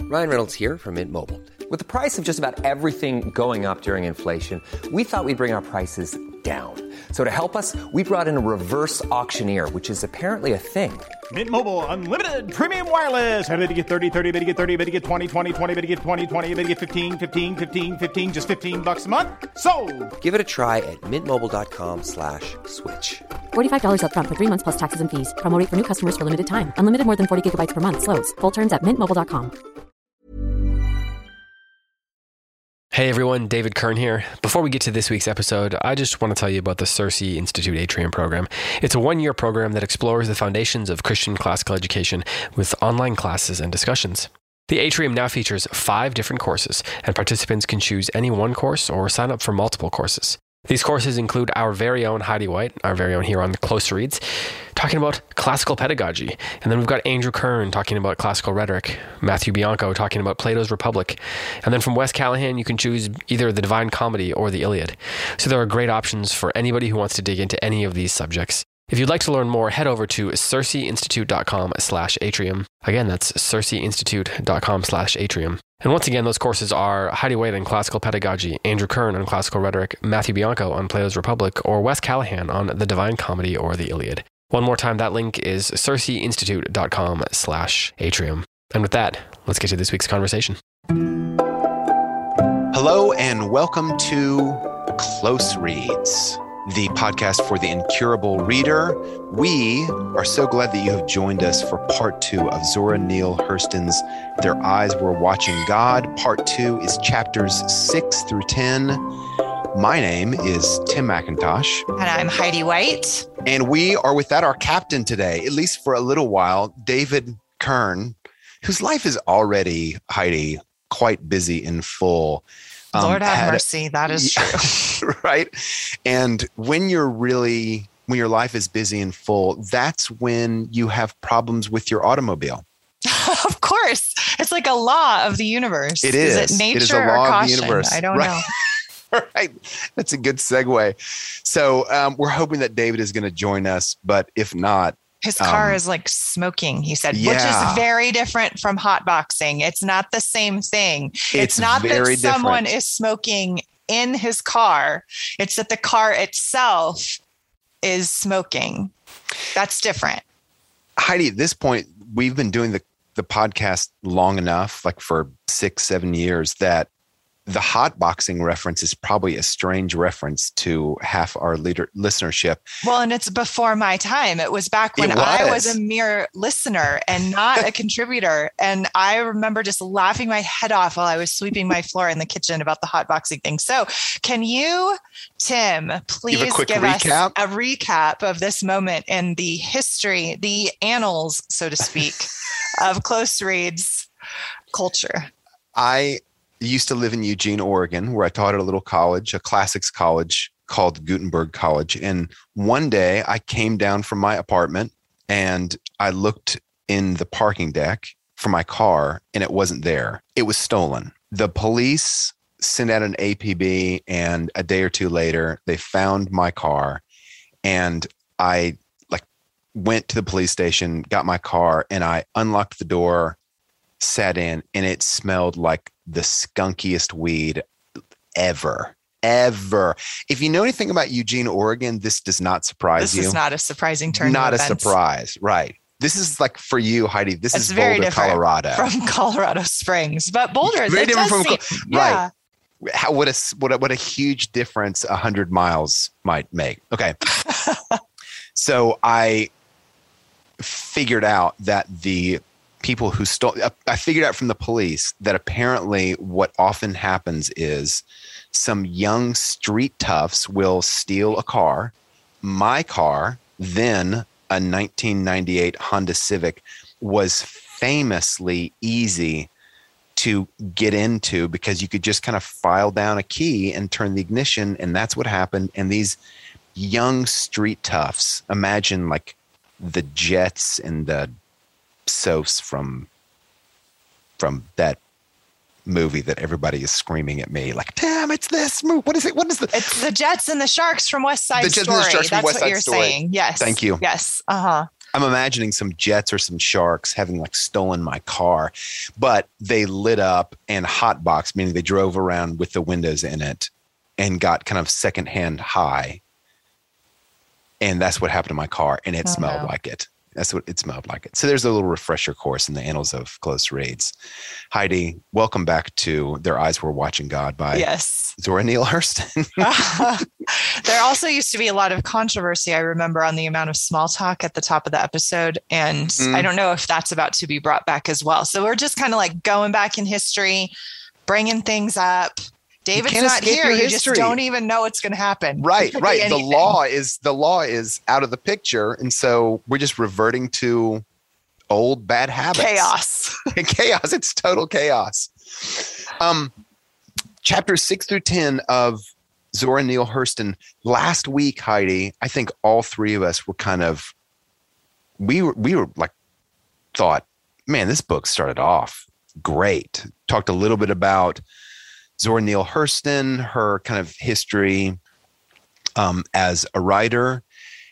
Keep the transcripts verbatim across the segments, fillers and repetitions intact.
Ryan Reynolds here from Mint Mobile. With the price of just about everything going up during inflation, we thought we'd bring our prices down. So to help us, we brought in a reverse auctioneer, which is apparently a thing. Mint Mobile Unlimited Premium Wireless. How to get thirty, thirty, how to get thirty, how to get twenty, twenty, twenty, how to get twenty, twenty, how to get fifteen, fifteen, fifteen, fifteen, just fifteen bucks a month? Sold! Give it a try at mintmobile.com slash switch. forty-five dollars up front for three months plus taxes and fees. Promo rate for new customers for limited time. Unlimited more than forty gigabytes per month. Slows full terms at mint mobile dot com. Hey everyone, David Kern here. Before we get to this week's episode, I just want to tell you about the CiRCE Institute Atrium program. It's a one-year program that explores the foundations of Christian classical education with online classes and discussions. The Atrium now features five different courses, and participants can choose any one course or sign up for multiple courses. These courses include our very own Heidi White, our very own here on the Close Reads, talking about classical pedagogy. And then we've got Andrew Kern talking about classical rhetoric, Matthew Bianco talking about Plato's Republic. And then from Wes Callahan, you can choose either the Divine Comedy or the Iliad. So there are great options for anybody who wants to dig into any of these subjects. If you'd like to learn more, head over to circeinstitute.com slash atrium. Again, that's circeinstitute.com slash atrium. And once again, those courses are Heidi White on classical pedagogy, Andrew Kern on classical rhetoric, Matthew Bianco on Plato's Republic, or Wes Callahan on the Divine Comedy or the Iliad. One more time, that link is circeinstitute.com slash atrium. And with that, let's get to this week's conversation. Hello and welcome to Close Reads, the podcast for the incurable reader. We are so glad that you have joined us for part two of Zora Neale Hurston's Their Eyes Were Watching God. Part two is chapters six through ten. My name is Tim McIntosh. And I'm Heidi White. And we are without our captain today, at least for a little while, David Kern, whose life is already, Heidi, quite busy and full. Um, Lord have had, mercy. That is true. Right. And when you're really, when your life is busy and full, that's when you have problems with your automobile. Of course. It's like a law of the universe. It is. Is it nature it is a or law caution? Of the universe. I don't right. know. Right. That's a good segue. So um, we're hoping that David is going to join us, but if not, his car um, is like smoking, he said, yeah. which is very different from hotboxing. It's not the same thing. It's, it's not that very someone different. is smoking in his car. It's that the car itself is smoking. That's different. Heidi, at this point, we've been doing the, the podcast long enough, like for six, seven years, that the hotboxing reference is probably a strange reference to half our leader, listenership. Well, and it's before my time. It was back when was. I was a mere listener and not a contributor. And I remember just laughing my head off while I was sweeping my floor in the kitchen about the hotboxing thing. So can you, Tim, please give, a give recap? us a recap of this moment in the history, the annals, so to speak, of Close Reads culture? I used to live in Eugene, Oregon, where I taught at a little college, a classics college called Gutenberg College. And one day I came down from my apartment and I looked in the parking deck for my car and it wasn't there. It was stolen. The police sent out an A P B and a day or two later, they found my car and I like went to the police station, got my car and I unlocked the door, sat in, and it smelled like the skunkiest weed ever, ever. If you know anything about Eugene, Oregon, this does not surprise this you. This is not a surprising turn. Not a events. surprise, right? This is like for you, Heidi. This it's is very Boulder, different Colorado, from Colorado Springs, but Boulder is very different from seem, right. Yeah. How, what a what a, what a huge difference a hundred miles might make. Okay, so I figured out that the people who stole, I figured out from the police that apparently what often happens is some young street toughs will steal a car. My car, then a nineteen ninety-eight Honda Civic, was famously easy to get into because you could just kind of file down a key and turn the ignition. And that's what happened. And these young street toughs, imagine like the Jets and the Sophs from from that movie that everybody is screaming at me like, damn, it's this movie. What is it? What is the? It's the Jets and the Sharks from West Side the Jets Story. And the Sharks from That's West what Side you're Story. saying. Yes. Thank you. Yes. Uh huh. I'm imagining some jets or some sharks having like stolen my car, but they lit up and hotboxed, meaning they drove around with the windows in it and got kind of secondhand high. And that's what happened to my car. And it Oh, smelled no. like it. That's what it smelled like it. So there's a little refresher course in the annals of close reads. Heidi, welcome back to Their Eyes Were Watching God by Yes. Zora Neale Hurston. There also used to be a lot of controversy, I remember, on the amount of small talk at the top of the episode. And Mhm. I don't know if that's about to be brought back as well. So we're just kind of like going back in history, bringing things up. David's can't not escape here. your You just history. don't even know what's going to happen. Right, It could be right. The anything. law is the law is out of the picture. And so we're just reverting to old bad habits. Chaos. Chaos. It's total chaos. Um, chapters six through ten of Zora Neale Hurston. Last week, Heidi, I think all three of us were kind of, we were, we were like, thought, man, this book started off great. Talked a little bit about Zora Neale Hurston, her kind of history um, as a writer,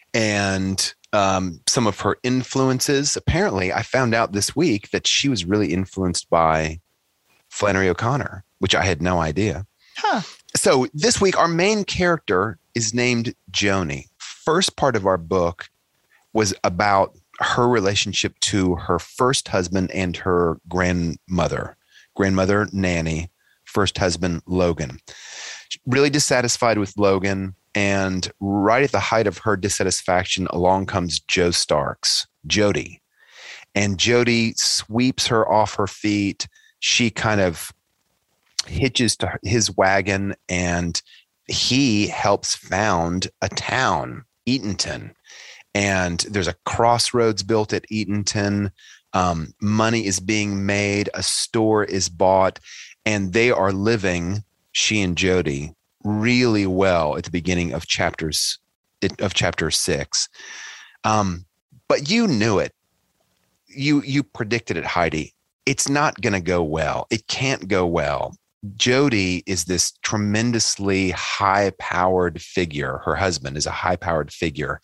and um, some of her influences. Apparently, I found out this week that she was really influenced by Flannery O'Connor, which I had no idea. Huh. So this week, our main character is named Joni. First part of our book was about her relationship to her first husband and her grandmother, grandmother Nanny, first husband Logan. Really dissatisfied with Logan. And right at the height of her dissatisfaction, along comes Joe Starks, Jody. And Jody sweeps her off her feet. She kind of hitches to his wagon, and he helps found a town, Eatonton. And there's a crossroads built at Eatonton. Um, money is being made. A store is bought. And they are living, she and Jody, really well at the beginning of chapters of chapter six. Um, but you knew it. You you predicted it, Heidi. It's not going to go well. It can't go well. Jody is this tremendously high-powered figure. Her husband is a high-powered figure.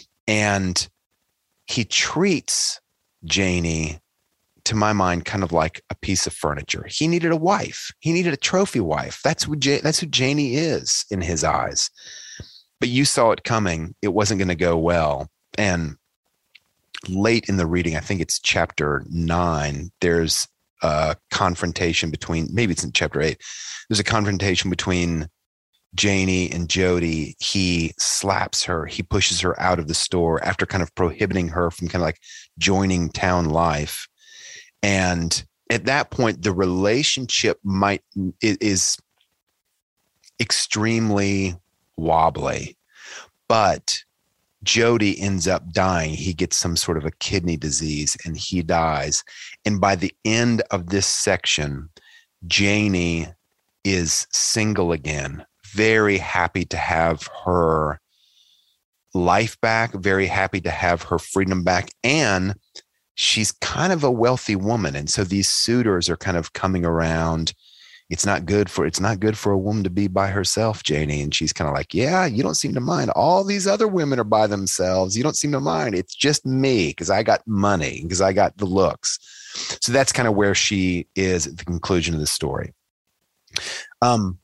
And he treats Janie, to my mind, kind of like a piece of furniture. He needed a wife. He needed a trophy wife. That's who, ja- that's who Janie is in his eyes. But you saw it coming. It wasn't going to go well. And late in the reading, I think it's chapter nine, there's a confrontation between, maybe it's in chapter eight, there's a confrontation between Janie and Jody. He slaps her. He pushes her out of the store after kind of prohibiting her from kind of like joining town life. And at that point, the relationship might is extremely wobbly, but Jody ends up dying. He gets some sort of a kidney disease and he dies. And by the end of this section, Janie is single again, very happy to have her life back, very happy to have her freedom back. And she's kind of a wealthy woman. And so these suitors are kind of coming around. It's not good for, it's not good for a woman to be by herself, Janie. And she's kind of like, yeah, you don't seem to mind. All these other women are by themselves. You don't seem to mind. It's just me because I got money, because I got the looks. So that's kind of where she is at the conclusion of the story. Um,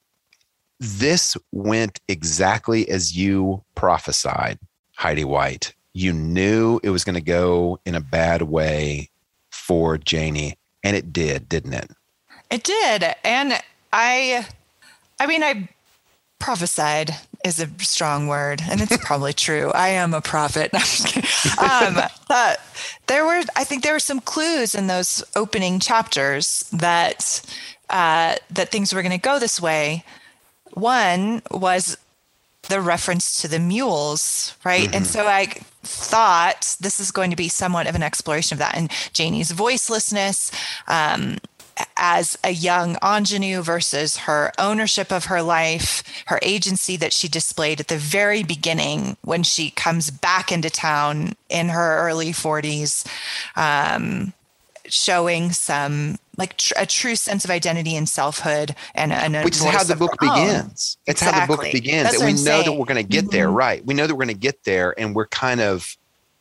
this went exactly as you prophesied, Heidi White. You knew it was going to go in a bad way for Janie, and it did, didn't it? It did. And I, I mean, I prophesied is a strong word, and it's probably true. I am a prophet. No, I'm just kidding. Um, but there were, I think there were some clues in those opening chapters that, uh, that things were going to go this way. One was the reference to the mules, right? Mm-hmm. And so I thought this is going to be somewhat of an exploration of that, and Janie's voicelessness, um, as a young ingenue versus her ownership of her life, her agency that she displayed at the very beginning when she comes back into town in her early forties, um, showing some like tr- a true sense of identity and selfhood, and, and a which is how the book begins. It's exactly. how the book begins, That's and we I'm know saying. that we're going to get Mm-hmm. there, right? We know that we're going to get there, and we're kind of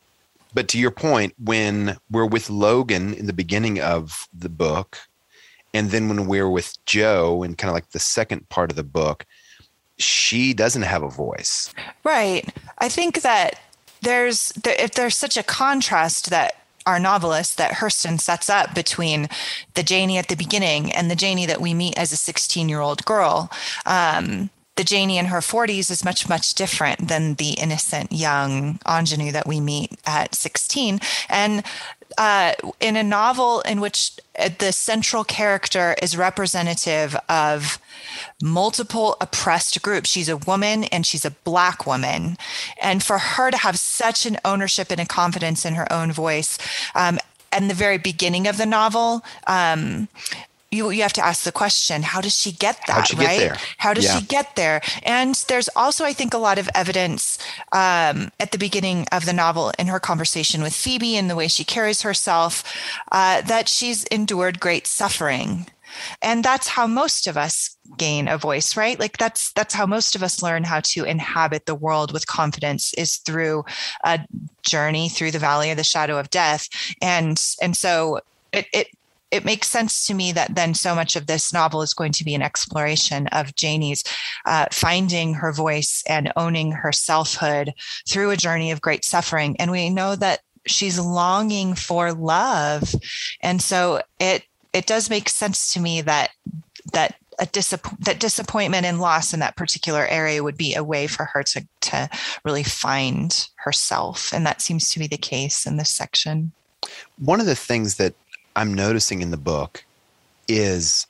but to your point, when we're with Logan in the beginning of the book, and then when we're with Jo in kind of like the second part of the book, she doesn't have a voice. Right. I think that there's there, if there's such a contrast that our novelist, that Hurston sets up between the Janie at the beginning and the Janie that we meet as a sixteen-year-old girl. Um, the Janie in her forties is much, much different than the innocent young ingenue that we meet at sixteen. And uh, in a novel in which the central character is representative of multiple oppressed groups. She's a woman and she's a Black woman. And for her to have such an ownership and a confidence in her own voice, um, and the very beginning of the novel, um, you you have to ask the question, how does she get that, How'd she right? get there? How does Yeah. she get there? And there's also, I think, a lot of evidence um, at the beginning of the novel in her conversation with Phoebe and the way she carries herself, uh, that she's endured great suffering. And that's how most of us gain a voice, right? Like that's that's how most of us learn how to inhabit the world with confidence, is through a journey through the valley of the shadow of death. And and so it it it makes sense to me that then so much of this novel is going to be an exploration of Janie's uh, finding her voice and owning her selfhood through a journey of great suffering. And we know that she's longing for love. And so it it does make sense to me that that a disapp- that disappointment and loss in that particular area would be a way for her to to really find herself. And that seems to be the case in this section. One of the things that I'm noticing in the book is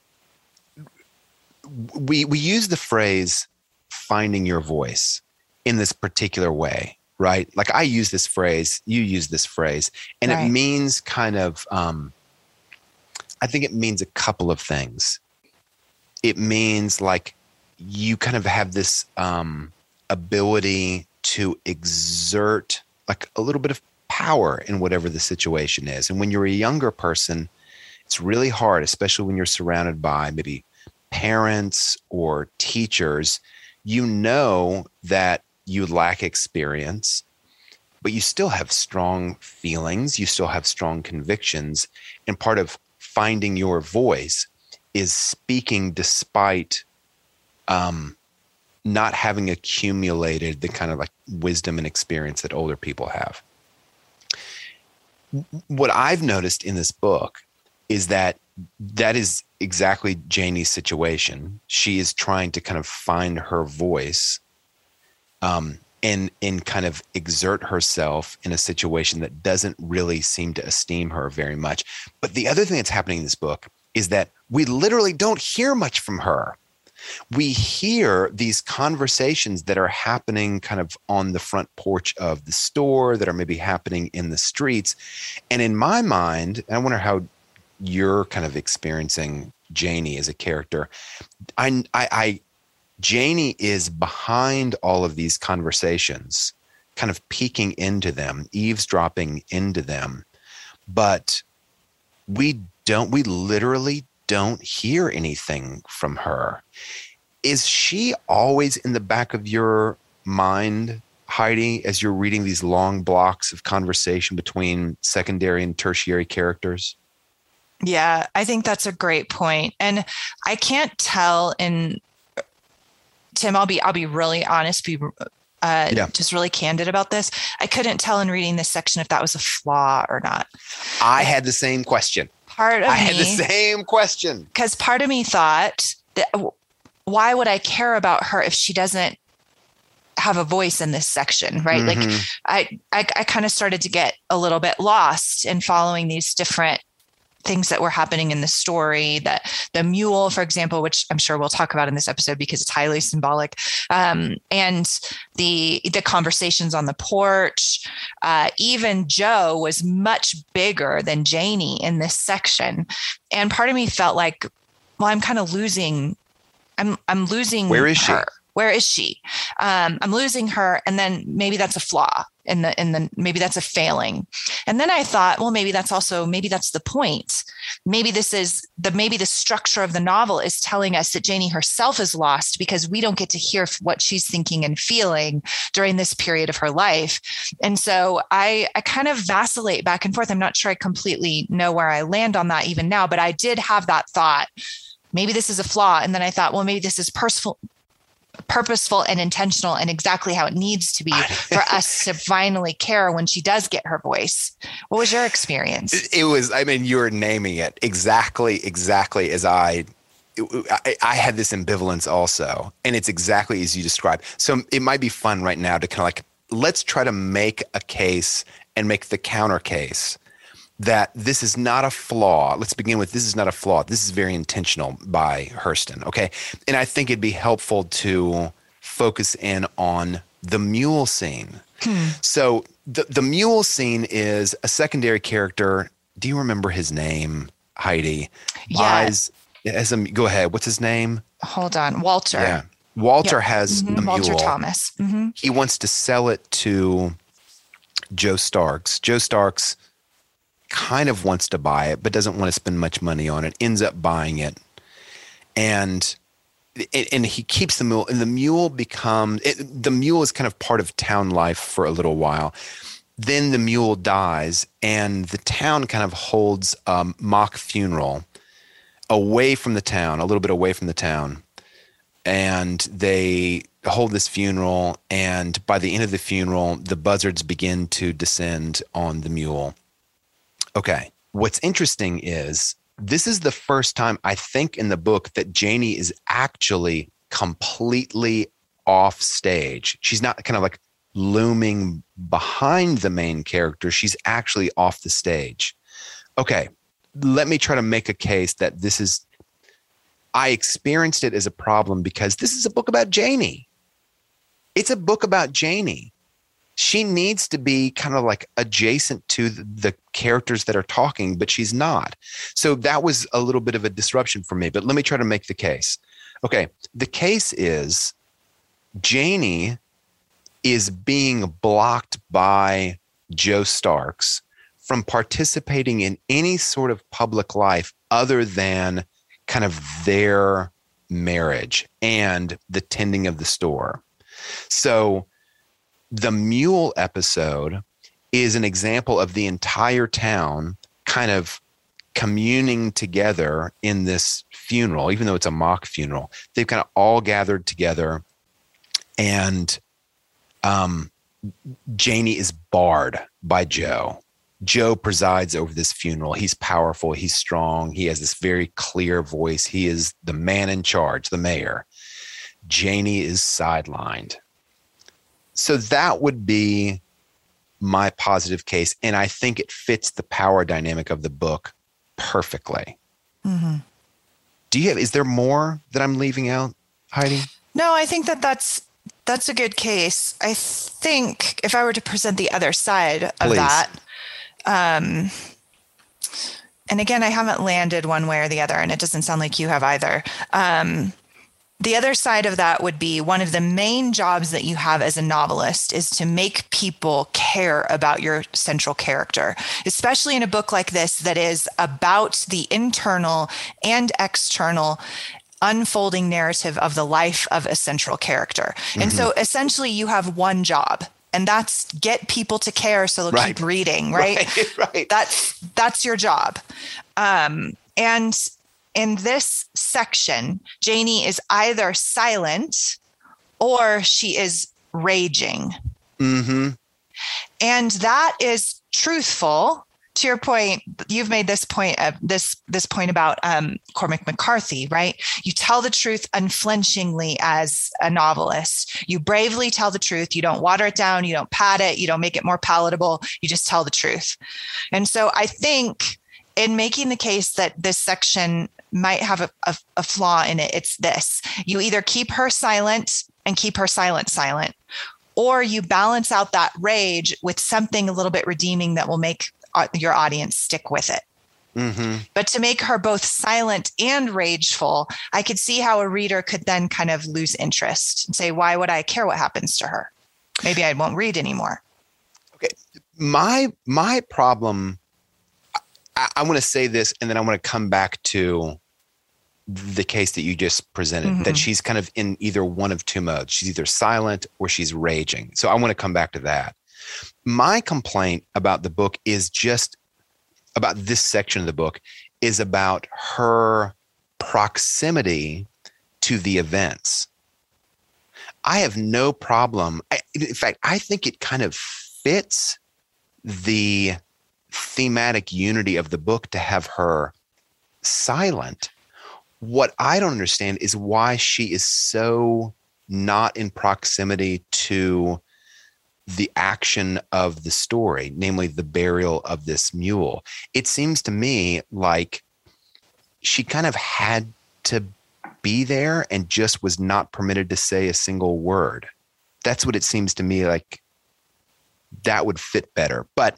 we we use the phrase finding your voice in this particular way, right? Like I use this phrase, you use this phrase, and Right. it means kind of, um, I think it means a couple of things. It means like you kind of have this um, ability to exert like a little bit of power in whatever the situation is. And when you're a younger person, it's really hard, especially when you're surrounded by maybe parents or teachers. You know that you lack experience, but you still have strong feelings. You still have strong convictions. And part of finding your voice is speaking despite um, not having accumulated the kind of like wisdom and experience that older people have. What I've noticed in this book is that that is exactly Janie's situation. She is trying to kind of find her voice um, and, and kind of exert herself in a situation that doesn't really seem to esteem her very much. But the other thing that's happening in this book is that we literally don't hear much from her. We hear these conversations that are happening kind of on the front porch of the store, that are maybe happening in the streets. And in my mind, and I wonder how you're kind of experiencing Janie as a character. I, I, I, Janie is behind all of these conversations, kind of peeking into them, eavesdropping into them. But we don't, we literally don't hear anything from her. Is she always in the back of your mind, Heidi, as you're reading these long blocks of conversation between secondary and tertiary characters? Yeah, I think that's a great point. And I can't tell in Tim, I'll be I'll be really honest, be uh, Yeah. just really candid about this. I couldn't tell in reading this section if that was a flaw or not. I had the same question. Part of I me, had the same question. because part of me thought that why would I care about her if she doesn't have a voice in this section, right? Mhm. Like I, I, I kind of started to get a little bit lost in following these different things that were happening in the story. That the mule, for example, which I'm sure we'll talk about in this episode because it's highly symbolic, um, and the the conversations on the porch. Uh, even Jo was much bigger than Janie in this section, and part of me felt like, well, I'm kind of losing. I'm I'm losing. Where is she? her. Where is she? Um, I'm losing her. And then maybe that's a flaw in the, in the, maybe that's a failing. And then I thought, well, maybe that's also, maybe that's the point. Maybe this is the, maybe the structure of the novel is telling us that Janie herself is lost because we don't get to hear what she's thinking and feeling during this period of her life. And so I, I kind of vacillate back and forth. I'm not sure I completely know where I land on that even now, but I did have that thought, maybe this is a flaw. And then I thought, well, maybe this is purposeful, purposeful and intentional and exactly how it needs to be for us to finally care when she does get her voice. What was your experience? It was, I mean, you're naming it exactly, exactly as I, I, I had this ambivalence also. And it's exactly as you described. So it might be fun right now to kind of like, let's try to make a case and make the counter case that this is not a flaw. Let's begin with, this is not a flaw. This is very intentional by Hurston. Okay. And I think it'd be helpful to focus in on the mule scene. Hmm. So the, the mule scene is a secondary character. Do you remember his name, Heidi? Yeah. Buys, as a, go ahead. What's his name? Hold on. Walter. Yeah. Walter yep. has mm-hmm. a mule. Walter Thomas. Mm-hmm. He wants to sell it to Joe Starks. Joe Starks kind of wants to buy it, but doesn't want to spend much money on it, ends up buying it. And and he keeps the mule, and the mule becomes, it, the mule is kind of part of town life for a little while. Then the mule dies, and the town kind of holds a mock funeral away from the town, a little bit away from the town. And they hold this funeral, and by the end of the funeral, the buzzards begin to descend on the mule. Okay. What's interesting is this is the first time I think in the book that Janie is actually completely off stage. She's not kind of like looming behind the main character. She's actually off the stage. Okay. Let me try to make a case that this is, I experienced it as a problem because this is a book about Janie. It's a book about Janie. She needs to be kind of like adjacent to the, the characters that are talking, but she's not. So that was a little bit of a disruption for me, but let me try to make the case. Okay. The case is Janie is being blocked by Joe Starks from participating in any sort of public life other than kind of their marriage and the tending of the store. So the mule episode is an example of the entire town kind of communing together in this funeral, even though it's a mock funeral. They've kind of all gathered together, and um, Janie is barred by Joe. Joe presides over this funeral. He's powerful. He's strong. He has this very clear voice. He is the man in charge, the mayor. Janie is sidelined. So that would be my positive case. And I think it fits the power dynamic of the book perfectly. Mm-hmm. Do you have, is there more that I'm leaving out, Heidi? No, I think that that's, that's a good case. I think if I were to present the other side of Please. that, um, and again, I haven't landed one way or the other, and it doesn't sound like you have either. Um, The other side of that would be one of the main jobs that you have as a novelist is to make people care about your central character, especially in a book like this that is about the internal and external unfolding narrative of the life of a central character. Mm-hmm. And so essentially you have one job, and that's get people to care so they'll right. keep reading, right? Right, right. That's, that's your job. Um, and in this section, Janie is either silent or she is raging. Mm-hmm. And that is truthful. To your point, you've made this point of this this point about um, Cormac McCarthy, right? You tell the truth unflinchingly as a novelist. You bravely tell the truth. You don't water it down. You don't pad it. You don't make it more palatable. You just tell the truth. And so I think in making the case that this section might have a, a, a flaw in it, it's this. You either keep her silent and keep her silent silent, or you balance out that rage with something a little bit redeeming that will make your audience stick with it. Mm-hmm. But to make her both silent and rageful, I could see how a reader could then kind of lose interest and say, why would I care what happens to her? Maybe I won't read anymore. Okay. My, my problem, I, I want to say this, and then I want to come back to the case that you just presented, mm-hmm. that she's kind of in either one of two modes. She's either silent or she's raging. So I want to come back to that. My complaint about the book is just about this section of the book is about her proximity to the events. I have no problem. I, in fact, I think it kind of fits the thematic unity of the book to have her silent. What I don't understand is why she is so not in proximity to the action of the story, namely the burial of this mule. It seems to me like she kind of had to be there and just was not permitted to say a single word. That's what it seems to me like that would fit better. But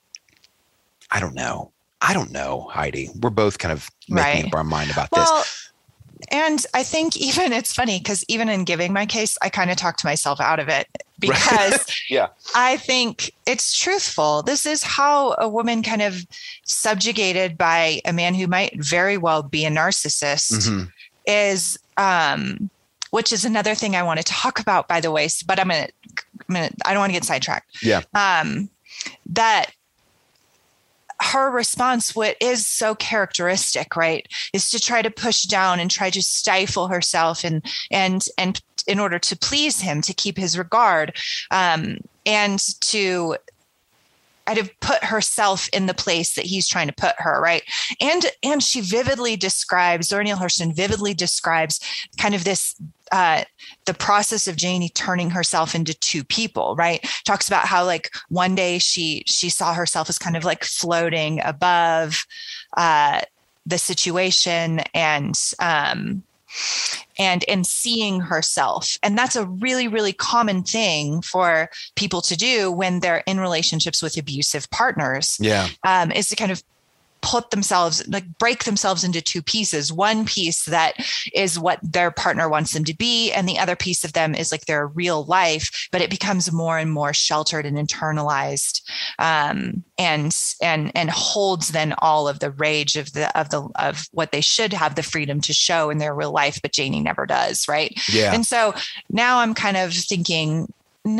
I don't know. I don't know, Heidi. We're both kind of making right. up our mind about well, this. And I think even it's funny because even in giving my case, I kind of talked myself out of it because right. yeah. I think it's truthful. This is how a woman kind of subjugated by a man who might very well be a narcissist mm-hmm. is, um, which is another thing I want to talk about, by the way. But I'm going to, I'm gonna, I don't want to get sidetracked. Yeah. Um, that her response, what is so characteristic, right, is to try to push down and try to stifle herself and, and, and in order to please him, to keep his regard, um, and to kind of put herself in the place that he's trying to put her, right? And, and she vividly describes, Zora Neale Hurston vividly describes kind of this, uh, the process of Janie turning herself into two people, right? Talks about how like one day she, she saw herself as kind of like floating above, uh, the situation and, um, and in seeing herself. And that's a really, really common thing for people to do when they're in relationships with abusive partners. Yeah. Um, is to kind of put themselves, like break themselves into two pieces. One piece that is what their partner wants them to be. And the other piece of them is like their real life, but it becomes more and more sheltered and internalized, um, and, and, and holds then all of the rage of the, of the, of what they should have the freedom to show in their real life, but Janie never does. Right. Yeah. And so now I'm kind of thinking,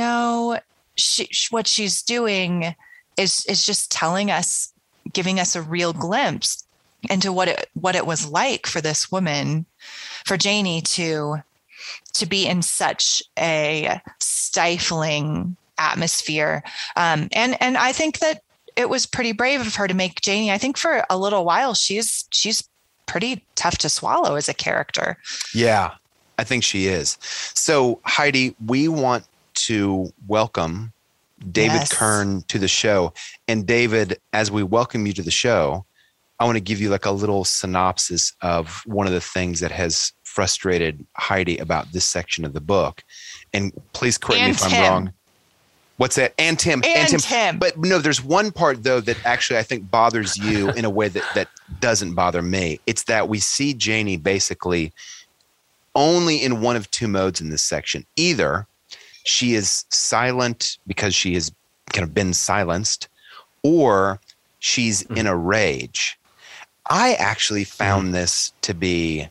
no, she, what she's doing is, is just telling us, giving us a real glimpse into what it what it was like for this woman, for Janie to to be in such a stifling atmosphere. Um, and and I think that it was pretty brave of her to make Janie. I think for a little while she's she's pretty tough to swallow as a character. Yeah, I think she is. So Heidi, we want to welcome David yes. Kern to the show. And David, as we welcome you to the show, I want to give you like a little synopsis of one of the things that has frustrated Heidi about this section of the book. And please correct and me if Tim. I'm wrong. What's that? And Tim. And, and Tim. Tim. But no, there's one part though that actually I think bothers you in a way that, that doesn't bother me. It's that we see Janie basically only in one of two modes in this section. Either she is silent because she has kind of been silenced, or she's mm-hmm. in a rage. I actually found mm-hmm. this to be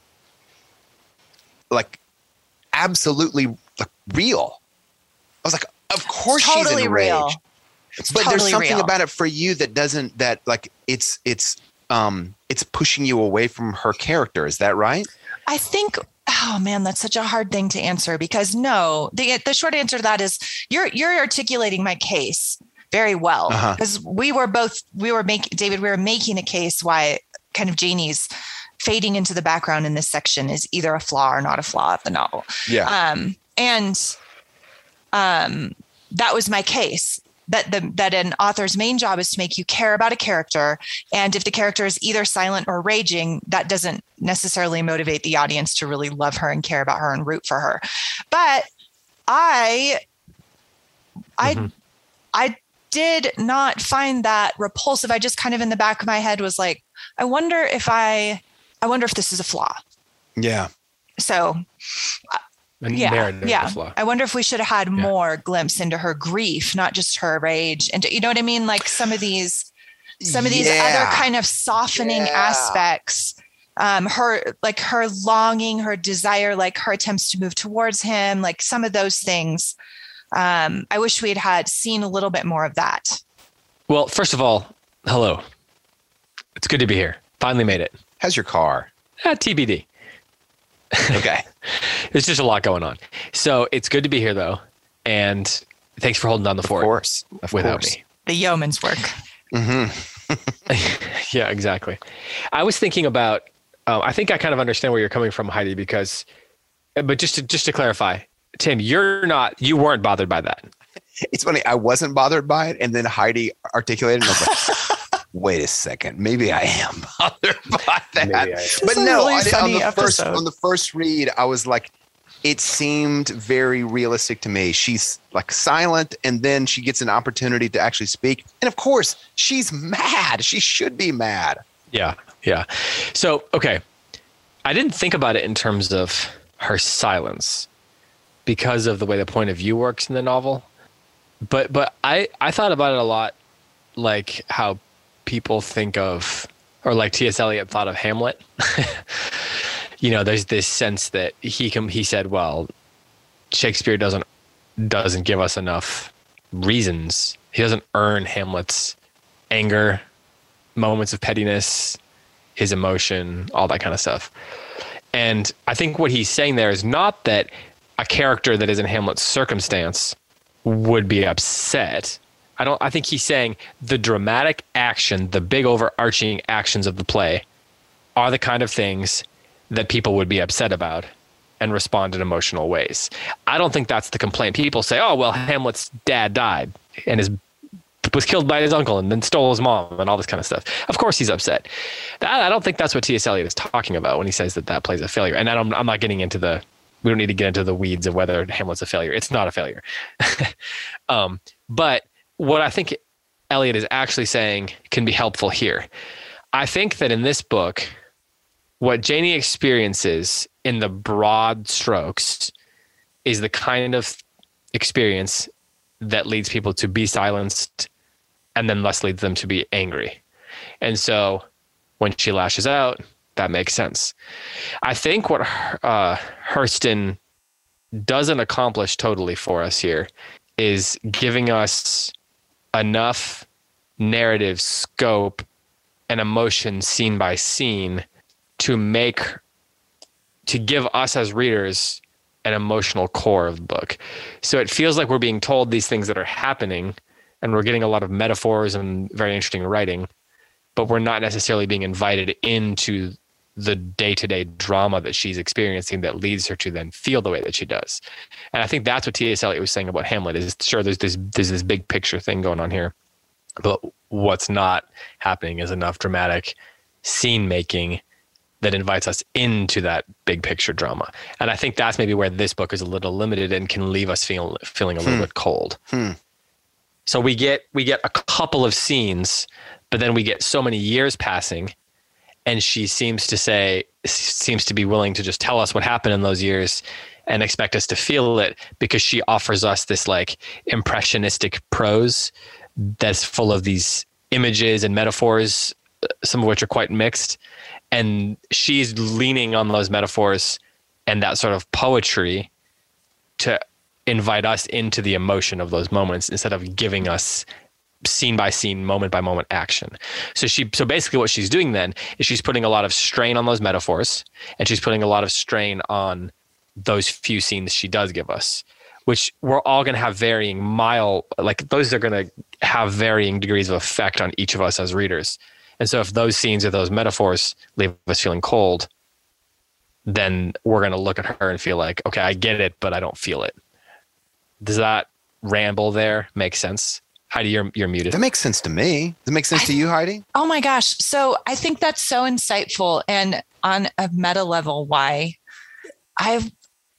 like absolutely like, real. I was like, of course totally she's in a real. rage. It's but totally there's something real. about it for you that doesn't, that like it's, it's, um, it's pushing you away from her character. Is that right? I think, oh man, that's such a hard thing to answer because no, the the short answer to that is you're you're articulating my case very well because uh-huh. we were both we were making David we were making a case why kind of Janie's fading into the background in this section is either a flaw or not a flaw of the novel. Yeah, um, and um, that was my case. That the that an author's main job is to make you care about a character. And if the character is either silent or raging, that doesn't necessarily motivate the audience to really love her and care about her and root for her. But I, I, mm-hmm. I did not find that repulsive. I just kind of in the back of my head was like, I wonder if I, I wonder if this is a flaw. Yeah. So, A yeah, narrative yeah. flaw. I wonder if we should have had Yeah. more glimpse into her grief, not just her rage. And you know what I mean? Like some of these, some of these Yeah. other kind of softening Yeah. aspects, um, her, like her longing, her desire, like her attempts to move towards him, like some of those things. Um, I wish we had had seen a little bit more of that. Well, first of all, hello. It's good to be here. Finally made it. How's your car? Ah, T B D. Okay. There's just a lot going on. So it's good to be here, though. And thanks for holding down the Of fort course. Of without course. me. The yeoman's work. Yeah, exactly. I was thinking about, uh, I think I kind of understand where you're coming from, Heidi, because, but just to, just to clarify, Tim, you're not, you weren't bothered by that. It's funny. I wasn't bothered by it. And then Heidi articulated and I was like, wait a second. Maybe I am bothered by that. Maybe I am. But It's a no, really I, on, funny the first, episode. on the first read, I was like, it seemed very realistic to me. She's like silent and then she gets an opportunity to actually speak. And of course, she's mad. She should be mad. Yeah, yeah. So, okay. I didn't think about it in terms of her silence because of the way the point of view works in the novel. But but I, I thought about it a lot, like how people think of, or like T S. Eliot thought of Hamlet. You know, there's this sense that he can, he said, well, Shakespeare doesn't doesn't give us enough reasons. He doesn't earn Hamlet's anger, moments of pettiness, his emotion, all that kind of stuff. And I think what he's saying there is not that a character that is in Hamlet's circumstance would be upset. I don't, I think he's saying the dramatic action, the big overarching actions of the play are the kind of things that people would be upset about and respond in emotional ways. I don't think that's the complaint. People say, oh, well, Hamlet's dad died and his was killed by his uncle and then stole his mom and all this kind of stuff. Of course he's upset. That, I don't think that's what T S. Eliot is talking about when he says that that play's a failure. And I don't, I'm not getting into the, we don't need to get into the weeds of whether Hamlet's a failure. It's not a failure. um, but what I think Eliot is actually saying can be helpful here. I think that in this book, what Janie experiences in the broad strokes is the kind of experience that leads people to be silenced and then thus leads them to be angry. And so when she lashes out, that makes sense. I think what uh, Hurston doesn't accomplish totally for us here is giving us enough narrative scope and emotion scene by scene to make, to give us as readers an emotional core of the book. So it feels like we're being told these things that are happening and we're getting a lot of metaphors and very interesting writing, but we're not necessarily being invited into the day-to-day drama that she's experiencing that leads her to then feel the way that she does. And I think that's what T S. Eliot was saying about Hamlet is, sure, there's this, there's this big picture thing going on here, but what's not happening is enough dramatic scene making that invites us into that big picture drama. And I think that's maybe where this book is a little limited and can leave us feel, feeling a little Hmm. bit cold. Hmm. So we get, we get a couple of scenes, but then we get so many years passing and she seems to say, seems to be willing to just tell us what happened in those years and expect us to feel it because she offers us this like impressionistic prose that's full of these images and metaphors, some of which are quite mixed. And she's leaning on those metaphors and that sort of poetry to invite us into the emotion of those moments instead of giving us scene by scene, moment by moment action. So she, so basically what she's doing then is she's putting a lot of strain on those metaphors and she's putting a lot of strain on those few scenes she does give us, which we're all going to have varying mile, like those are going to have varying degrees of effect on each of us as readers. And so if those scenes or those metaphors leave us feeling cold, then we're going to look at her and feel like, okay, I get it, but I don't feel it. Does that ramble there make sense? Heidi, you're, you're muted. That makes sense to me. Does it make sense I- to you, Heidi? Oh my gosh. So I think that's so insightful and on a meta level, why I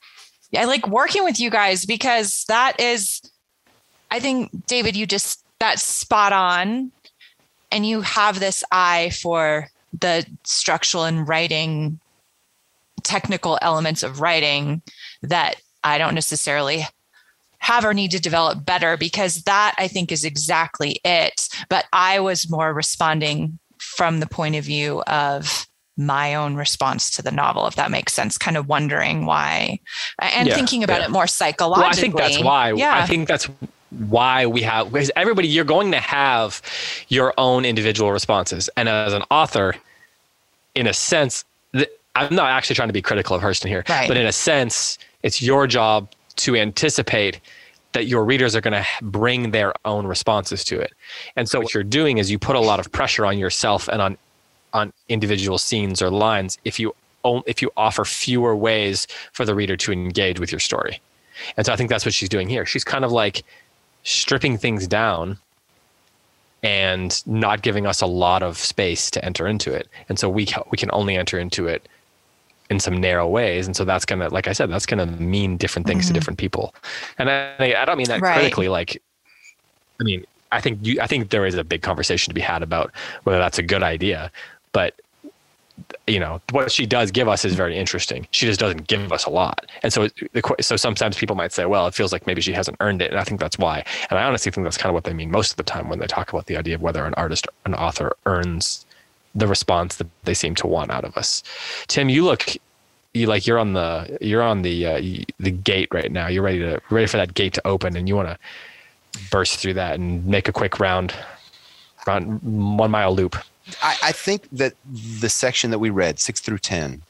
I like working with you guys because that is, I think, David, you just, that's spot on. And you have this eye for the structural and writing, technical elements of writing that I don't necessarily have or need to develop better, because that I think is exactly it. But I was more responding from the point of view of my own response to the novel, if that makes sense, kind of wondering why and yeah, thinking about yeah. it more psychologically. Well, I think that's why, yeah. I think that's why we have, because everybody, you're going to have your own individual responses. And as an author, in a sense, I'm not actually trying to be critical of Hurston here, right. but in a sense, it's your job to anticipate that your readers are going to bring their own responses to it. And so what you're doing is you put a lot of pressure on yourself and on on individual scenes or lines if you if you offer fewer ways for the reader to engage with your story. And so I think that's what she's doing here. She's kind of like stripping things down and not giving us a lot of space to enter into it. And so we we can only enter into it in some narrow ways. And so that's going to, like I said, that's going to mean different things mm-hmm. to different people. And I, I don't mean that right. critically, like, I mean, I think you, I think there is a big conversation to be had about whether that's a good idea, but you know, what she does give us is very interesting. She just doesn't give us a lot. And so, so sometimes people might say, well, it feels like maybe she hasn't earned it. And I think that's why. And I honestly think that's kind of what they mean most of the time when they talk about the idea of whether an artist, an author earns the response that they seem to want out of us. Tim, you look, you like you're on the you're on the uh, the gate right now. You're ready to ready for that gate to open, and you want to burst through that and make a quick round, round one mile loop. I, I think that the section that we read, six through ten,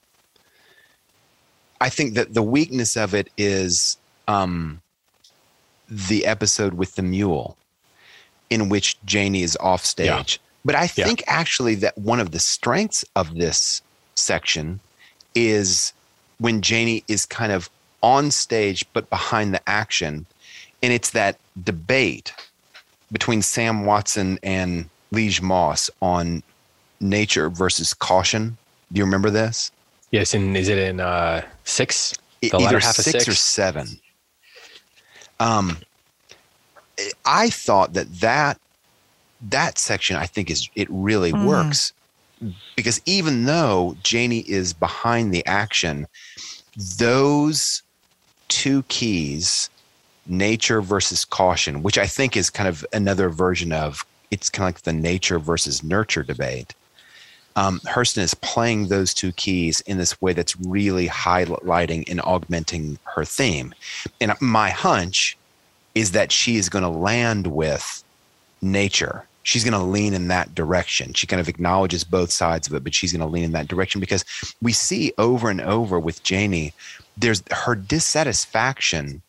I think that the weakness of it is um, the episode with the mule, in which Janie is off stage. Yeah. But I think yeah. actually that one of the strengths of this section is when Janie is kind of on stage but behind the action. And it's that debate between Sam Watson and Liege Moss on nature versus caution. Do you remember this? Yes, and is it in uh, six? The Either half six, of six or seven. Um, I thought that that that section, I think, is it really mm. works, because even though Janie is behind the action, those two keys, nature versus caution, which I think is kind of another version of, it's kind of like the nature versus nurture debate. Um, Hurston is playing those two keys in this way that's really highlighting and augmenting her theme. And my hunch is that she is going to land with nature. She's going to lean in that direction. She kind of acknowledges both sides of it, but she's going to lean in that direction, because we see over and over with Janie, there's her dissatisfaction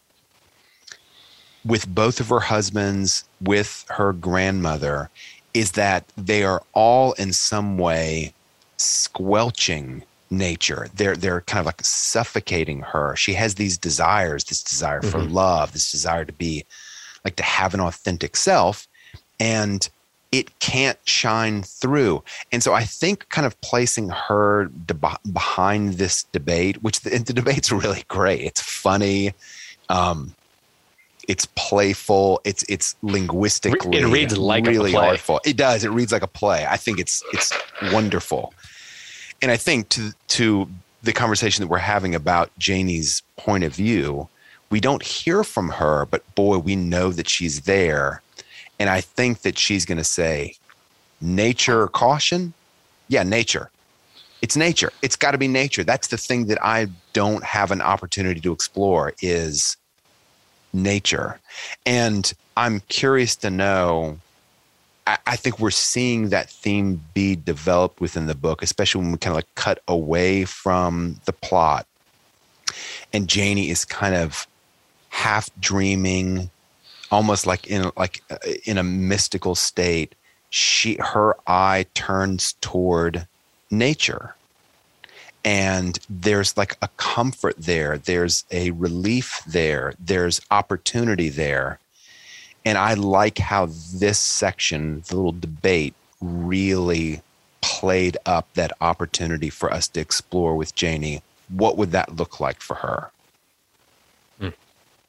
with both of her husbands, with her grandmother, is that they are all in some way squelching nature. They're they're kind of like suffocating her. She has these desires, this desire mm-hmm. for love, this desire to be like to have an authentic self, and it can't shine through. And so I think kind of placing her de- behind this debate, which the, the debate's really great. It's funny. Um, It's playful. It's it's linguistically it reads like really a play. artful. It does. It reads like a play. I think it's it's wonderful. And I think to to the conversation that we're having about Janie's point of view, we don't hear from her, but boy, we know that she's there. And I think that she's going to say, nature or caution? Yeah, nature. It's nature. It's got to be nature. That's the thing that I don't have an opportunity to explore is nature. And I'm curious to know, I, I think we're seeing that theme be developed within the book, especially when we kind of like cut away from the plot. And Janie is kind of half dreaming, almost like in like in a mystical state. She her eye turns toward nature. And there's like a comfort there. There's a relief there. There's opportunity there. And I like how this section, the little debate, really played up that opportunity for us to explore with Janie. What would that look like for her? Mm.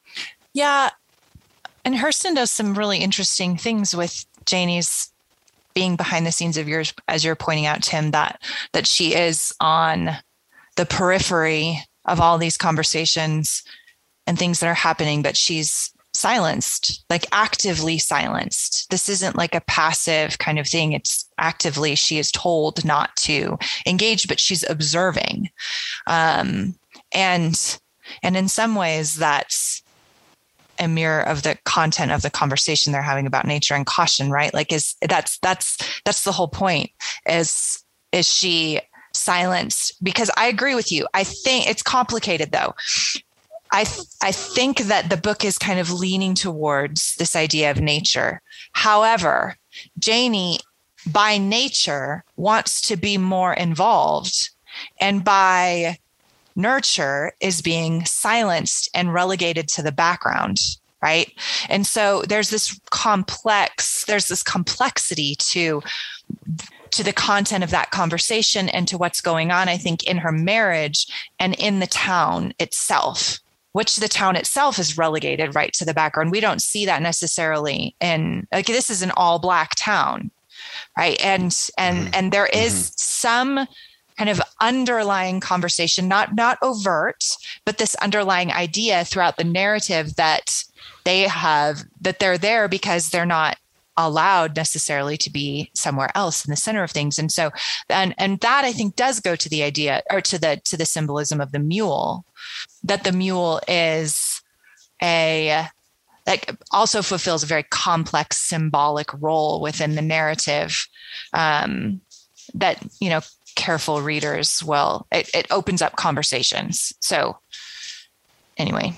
Yeah. And Hurston does some really interesting things with Janie's being behind the scenes of yours, as you're pointing out, Tim, that that she is on the periphery of all these conversations and things that are happening, but she's silenced, like actively silenced. This isn't like a passive kind of thing. It's actively, she is told not to engage, but she's observing. Um, and, and in some ways that's a mirror of the content of the conversation they're having about nature and caution, right? Like is that's, that's, that's the whole point is, is she silenced? Because I agree with you. I think it's complicated though. I th- I think that the book is kind of leaning towards this idea of nature. However, Janie, by nature, wants to be more involved, and by nurture is being silenced and relegated to the background, right? And so there's this complex, there's this complexity to to the content of that conversation and to what's going on, I think, in her marriage and in the town itself, which the town itself is relegated right to the background. We don't see that necessarily in, like, this is an all Black town, right? And, and, mm-hmm. and there is mm-hmm. some kind of underlying conversation, not, not overt, but this underlying idea throughout the narrative that they have, that they're there because they're not allowed necessarily to be somewhere else in the center of things. And so, and, and that I think does go to the idea, or to the, to the symbolism of the mule, that the mule is a, like, also fulfills a very complex symbolic role within the narrative, um, that, you know, careful readers will, it, it opens up conversations. So anyway,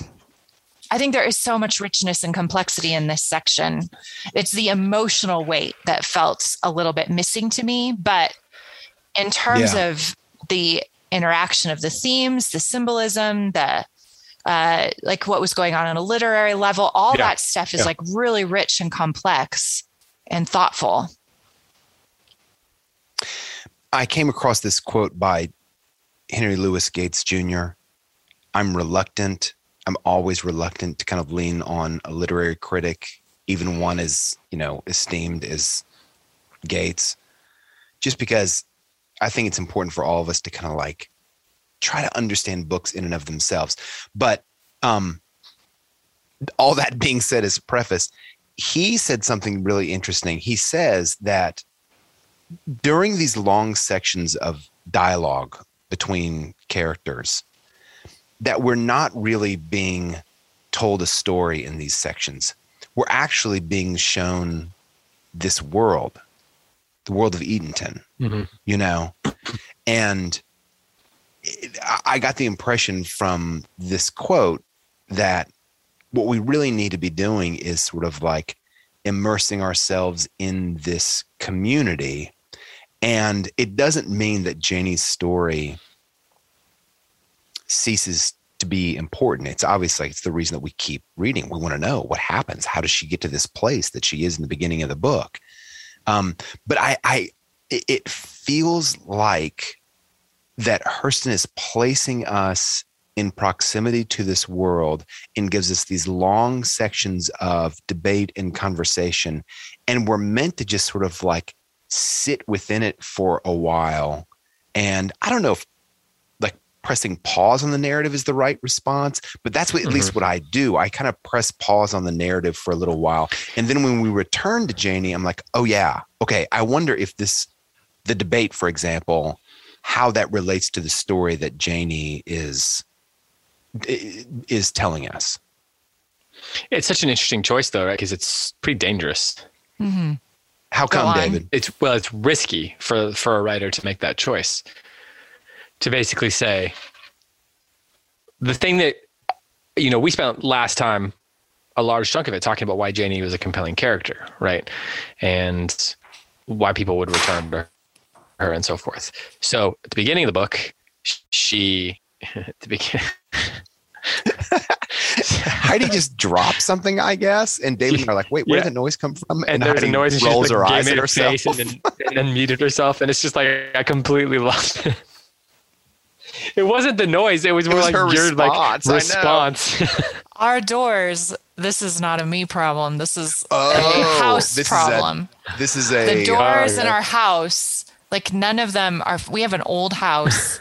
I think there is so much richness and complexity in this section. It's the emotional weight that felt a little bit missing to me. But in terms yeah. of the interaction of the themes, the symbolism, the uh, like what was going on on a literary level, all yeah. that stuff is yeah. like really rich and complex and thoughtful. I came across this quote by Henry Louis Gates Junior I'm reluctant. I'm always reluctant to kind of lean on a literary critic, even one as, you know, esteemed as Gates, just because I think it's important for all of us to kind of like try to understand books in and of themselves. But um, all that being said as a preface, he said something really interesting. He says that during these long sections of dialogue between characters, that we're not really being told a story in these sections. We're actually being shown this world, the world of Eatonton, mm-hmm. you know? And it, I got the impression from this quote that what we really need to be doing is sort of like immersing ourselves in this community. And it doesn't mean that Janie's story ceases to be important. It's obviously, it's the reason that we keep reading. We want to know what happens. How does she get to this place that she is in the beginning of the book? Um, but I, I, it feels like that Hurston is placing us in proximity to this world and gives us these long sections of debate and conversation. And we're meant to just sort of like sit within it for a while. And I don't know if pressing pause on the narrative is the right response, but that's what, at mm-hmm. least what I do. I kind of press pause on the narrative for a little while. And then when we return to Janie, I'm like, oh yeah, okay. I wonder if this, the debate, for example, how that relates to the story that Janie is, is telling us. It's such an interesting choice though, right? Because it's pretty dangerous. Mm-hmm. How come, David? It's, well, it's risky for, for a writer to make that choice. To basically say the thing that, you know, we spent last time a large chunk of it talking about why Janie was a compelling character, right? And why people would return to her and so forth. So at the beginning of the book, she, at the beginning, Heidi just dropped something, I guess, and David and I are like, wait, where yeah. did the noise come from? And, and there's Heidi a noise and she rolls just, like, her eyes at her herself. face and then, and then muted herself. And it's just like, I completely lost it. It wasn't the noise. It was more it was like your response. like response. Our doors this is not a me problem. This is Oh, a house this problem. Is a, this is a The doors Oh, in yeah. our house, like none of them are. We have an old house.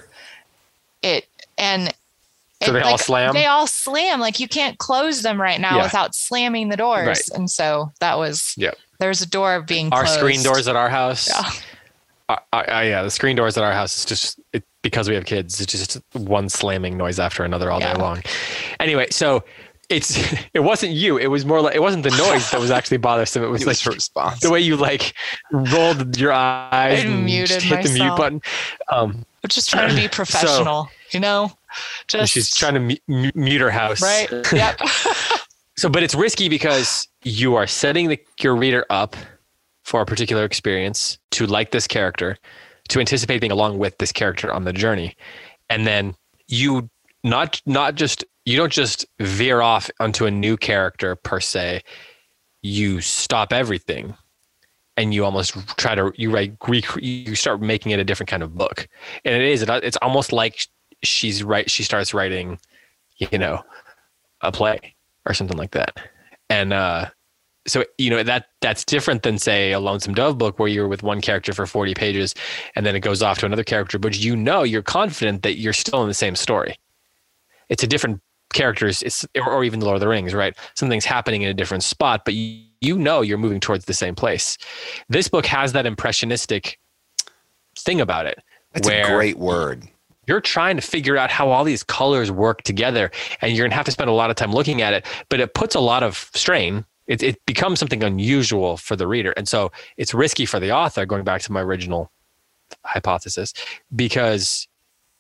it and So it, they all like, slam? They all slam. Like you can't close them right now Yeah. without slamming the doors. Right. And so that was. Yeah. There's a door being Our closed. screen doors at our house. Yeah. Uh, uh, uh, yeah, the screen doors at our house is just it, because we have kids. It's just one slamming noise after another all Yeah. day long. Anyway, so it's it wasn't you. It was more like it wasn't the noise that was actually bothersome. It was It like was her response. the way you like rolled your eyes I and muted just hit the mute myself. button. Um, I'm just trying to be professional. you know, just she's trying to mu- mu- mute her house. right. Yep. So, but it's risky because you are setting the, your reader up for a particular experience to like this character, to anticipate being along with this character on the journey. And then you not, not just, you don't just veer off onto a new character per se. You stop everything and you almost try to, you write, rec- you start making it a different kind of book. And it is, it's almost like she's right. She starts writing, you know, a play or something like that. And, uh, so, you know, that that's different than, say, a Lonesome Dove book where you're with one character for forty pages and then it goes off to another character, but you know, you're confident that you're still in the same story. It's a different characters, it's, or, or even the Lord of the Rings, right? Something's happening in a different spot, but you, you know you're moving towards the same place. This book has that impressionistic thing about it. That's where a great word. You're trying to figure out how all these colors work together, and you're going to have to spend a lot of time looking at it, but it puts a lot of strain. It, it becomes something unusual for the reader. And so it's risky for the author, going back to my original hypothesis, because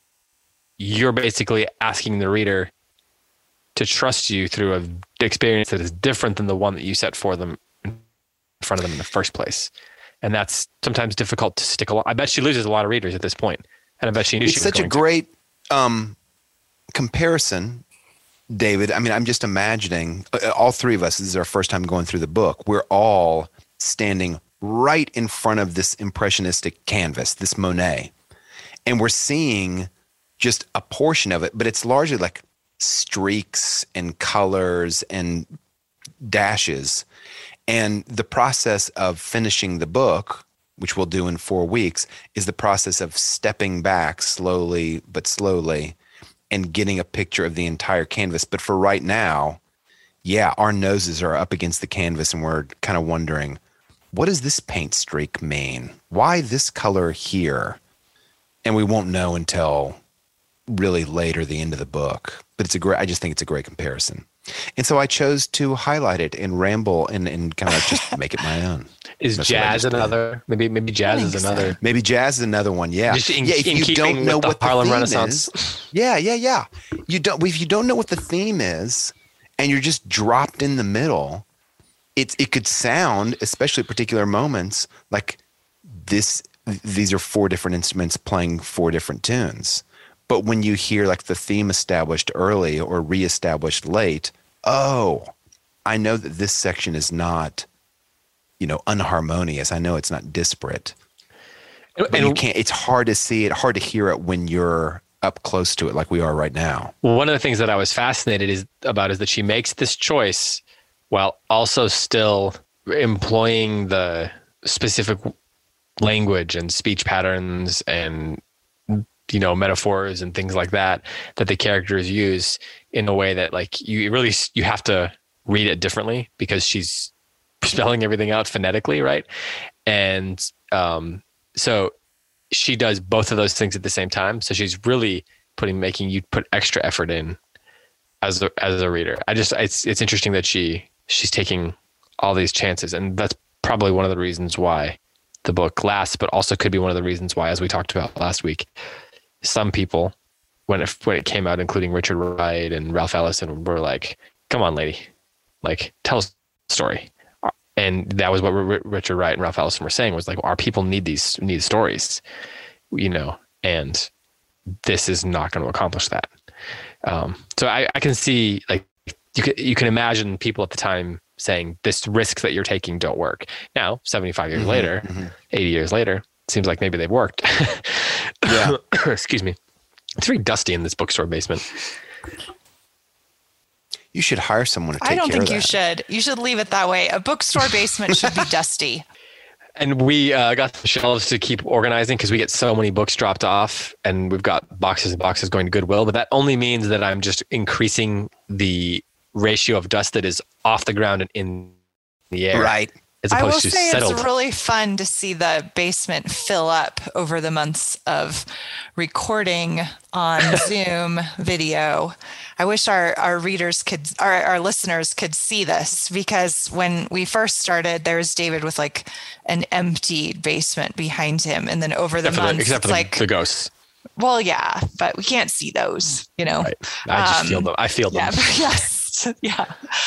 you're basically asking the reader to trust you through an experience that is different than the one that you set for them in front of them in the first place. And that's sometimes difficult to stick along. I bet she loses a lot of readers at this point. And I bet she knew It's she was such a going to. great um, comparison, David. I mean, I'm just imagining uh, all three of us, this is our first time going through the book. We're all standing right in front of this impressionistic canvas, this Monet. And we're seeing just a portion of it, but it's largely like streaks and colors and dashes. And the process of finishing the book, which we'll do in four weeks, is the process of stepping back slowly but slowly and getting a picture of the entire canvas. But for right now, yeah, our noses are up against the canvas and we're kind of wondering, what does this paint streak mean? Why this color here? And we won't know until really later, the end of the book. But it's a great, I just think it's a great comparison. And so I chose to highlight it and ramble and, and kind of just make it my own. Is That's what I jazz just did. another? Maybe maybe jazz is another. Maybe jazz is another one. Yeah. Just in- yeah. If in you keeping don't know with the what the Harlem theme Renaissance. is, yeah, yeah, yeah. You don't. If you don't know what the theme is, and you're just dropped in the middle, it's it could sound, especially at particular moments, like this. These are four different instruments playing four different tunes. But when you hear like the theme established early or reestablished late, oh, I know that this section is not, you know, unharmonious. I know it's not disparate. But And you can't, it's hard to see it, hard to hear it when you're up close to it like we are right now. one of the things that I was fascinated is about is that she makes this choice while also still employing the specific language and speech patterns and, you know, metaphors and things like that, that the characters use in a way that like you really, you have to read it differently because she's spelling everything out phonetically. Right. And, um, so she does both of those things at the same time. So she's really putting, making you put extra effort in as a, as a reader. I just, it's, it's interesting that she, she's taking all these chances, and that's probably one of the reasons why the book lasts, but also could be one of the reasons why, as we talked about last week, some people, when it, when it came out, including Richard Wright and Ralph Ellison, were like, come on, lady, like tell us a story. And that was what R- Richard Wright and Ralph Ellison were saying, was like, our people need these, need stories, you know, and this is not going to accomplish that. Um, so I, I can see, like, you can, you can imagine people at the time saying this risk that you're taking don't work. Now, seventy-five years Mm-hmm, later, mm-hmm. eighty years later, it seems like maybe they've worked. Yeah. Excuse me. It's very dusty in this bookstore basement. You should hire someone to take I don't care think of you that. should. You should leave it that way. A bookstore basement should be dusty. And we uh, got the shelves to keep organizing because we get so many books dropped off, and we've got boxes and boxes going to Goodwill. But that only means that I'm just increasing the ratio of dust that is off the ground and in the air. Right. As I will opposed to say settled. it's really fun to see the basement fill up over the months of recording on Zoom video. I wish our, our readers could, our, our listeners could see this, because when we first started, there was David with like an empty basement behind him. And then over the except months, for the, except for it's the, like, the ghosts. well, yeah, but we can't see those, you know? Right. I just Um, feel them. I feel them. Yeah, yes. Yeah.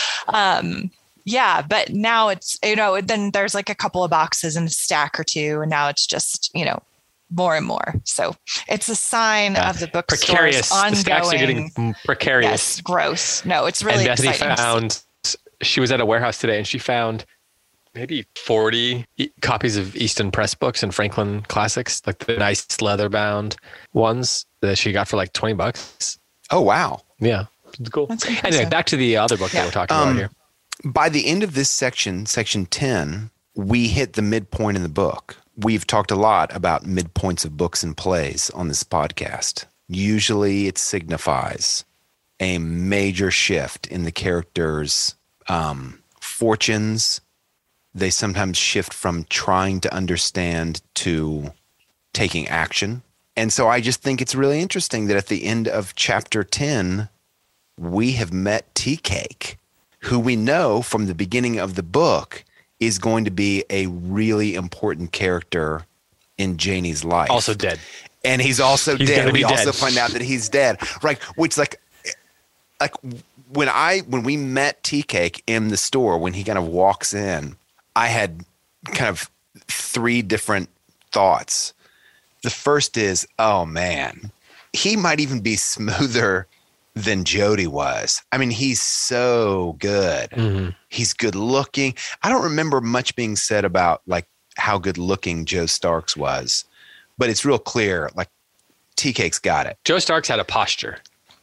Um, yeah. But now it's, you know, then there's like a couple of boxes and a stack or two. And now it's just, you know, more and more. So it's a sign Yeah. of the bookstore's Precarious. ongoing. The stacks are getting precarious. Yes, gross. No, it's really and Bethany exciting. found, she was at a warehouse today and she found maybe forty e- copies of Easton Press books and Franklin Classics, like the nice leather bound ones that she got for like twenty bucks. Oh, wow. Yeah. It's cool. That's Anyway, impressive. back to the other book Yeah. that we're talking Um, about here. By the end of this section, section ten, we hit the midpoint in the book. We've talked a lot about midpoints of books and plays on this podcast. Usually it signifies a major shift in the characters' um, fortunes. They sometimes shift from trying to understand to taking action. And so I just think it's really interesting that at the end of chapter ten, we have met Tea Cake, who we know from the beginning of the book is going to be a really important character in Janie's life. Also dead. And he's also He's dead. gonna be We also dead. find out that he's dead. Right. Which like like when I when we met Tea Cake in the store, when he kind of walks in, I had kind of three different thoughts. The first is, oh man, he might even be smoother than Jody was. I mean, he's so good. Mm-hmm. He's good looking. I don't remember much being said about like how good looking Joe Starks was, but it's real clear. Like Tea Cake's got it. Joe Starks had a posture.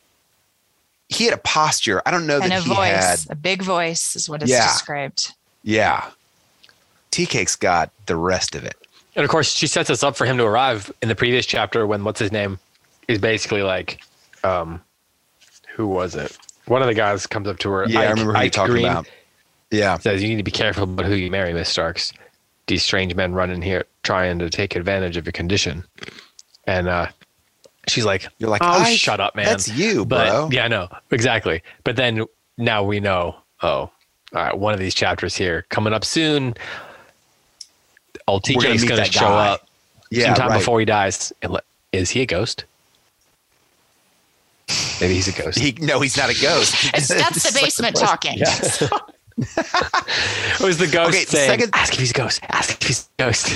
He had a posture. I don't know And that a he voice, had. a big voice is what is Yeah. described. Yeah. Tea Cake's got the rest of it. And of course, she sets us up for him to arrive in the previous chapter when what's his name is basically like, um, who was it? One of the guys comes up to her. Yeah, Ike, I remember who you're Ike talking Green, about. Yeah. says, you need to be careful about who you marry, Miss Starks. These strange men run in here trying to take advantage of your condition. And uh, she's like, You're like, oh, Ike, shut up, man. that's you, but, bro. Yeah, I know. Exactly. But then now we know, oh, all right, one of these chapters here coming up soon. Old We're gonna T K's meet going to that show guy. up Yeah, sometime right. before he dies. And let, is he a ghost? Maybe he's a ghost. He, no, he's not a ghost. It's, that's the basement talking. Yes. It was the ghost Okay, saying, second- ask if he's a ghost. Ask if he's a ghost.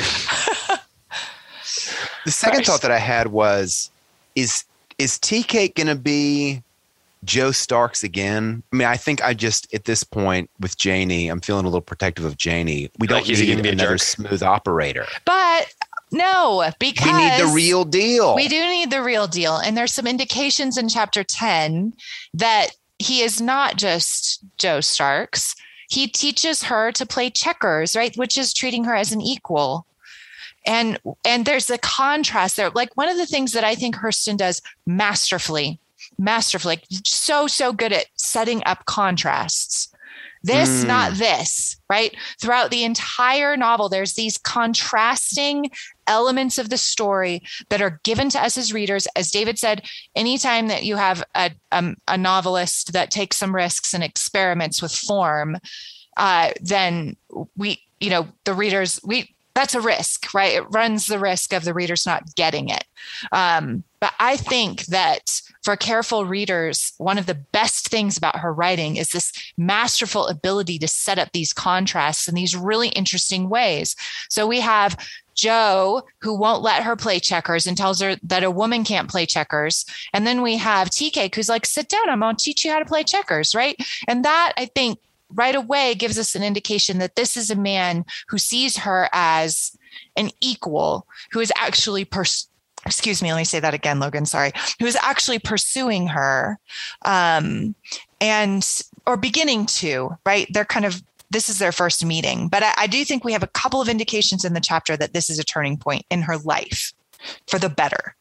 The second Christ. thought that I had was, is is Tea Cake going to be Joe Starks again? I mean, I think I just, at this point with Janie, I'm feeling a little protective of Janie. We don't Like he's need gonna be a another jerk. smooth operator. But no, because We need the real deal. We do need the real deal. And there's some indications in chapter ten that he is not just Joe Starks. He teaches her to play checkers, right? Which is treating her as an equal. And and there's a contrast there. Like one of the things that I think Hurston does masterfully, masterfully, like so, so good at setting up contrasts. This, Mm. not this, right? Throughout the entire novel, there's these contrasting elements of the story that are given to us as readers. As David said, anytime that you have a, um, a novelist that takes some risks and experiments with form, uh, then we, you know, the readers, we, that's a risk, right? It runs the risk of the readers not getting it. Um, but I think that for careful readers, one of the best things about her writing is this masterful ability to set up these contrasts in these really interesting ways. So we have Joe, who won't let her play checkers and tells her that a woman can't play checkers. And then we have T K, who's like, sit down, I'm going to teach you how to play checkers, right? And that, I think, right away gives us an indication that this is a man who sees her as an equal, who is actually, pers- excuse me, let me say that again, Logan, sorry, who is actually pursuing her. Um, and or beginning to, right? They're kind of, this is their first meeting. But I, I do think we have a couple of indications in the chapter that this is a turning point in her life for the better.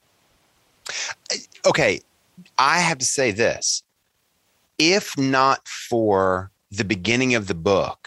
Okay. I have to say this. If not for the beginning of the book,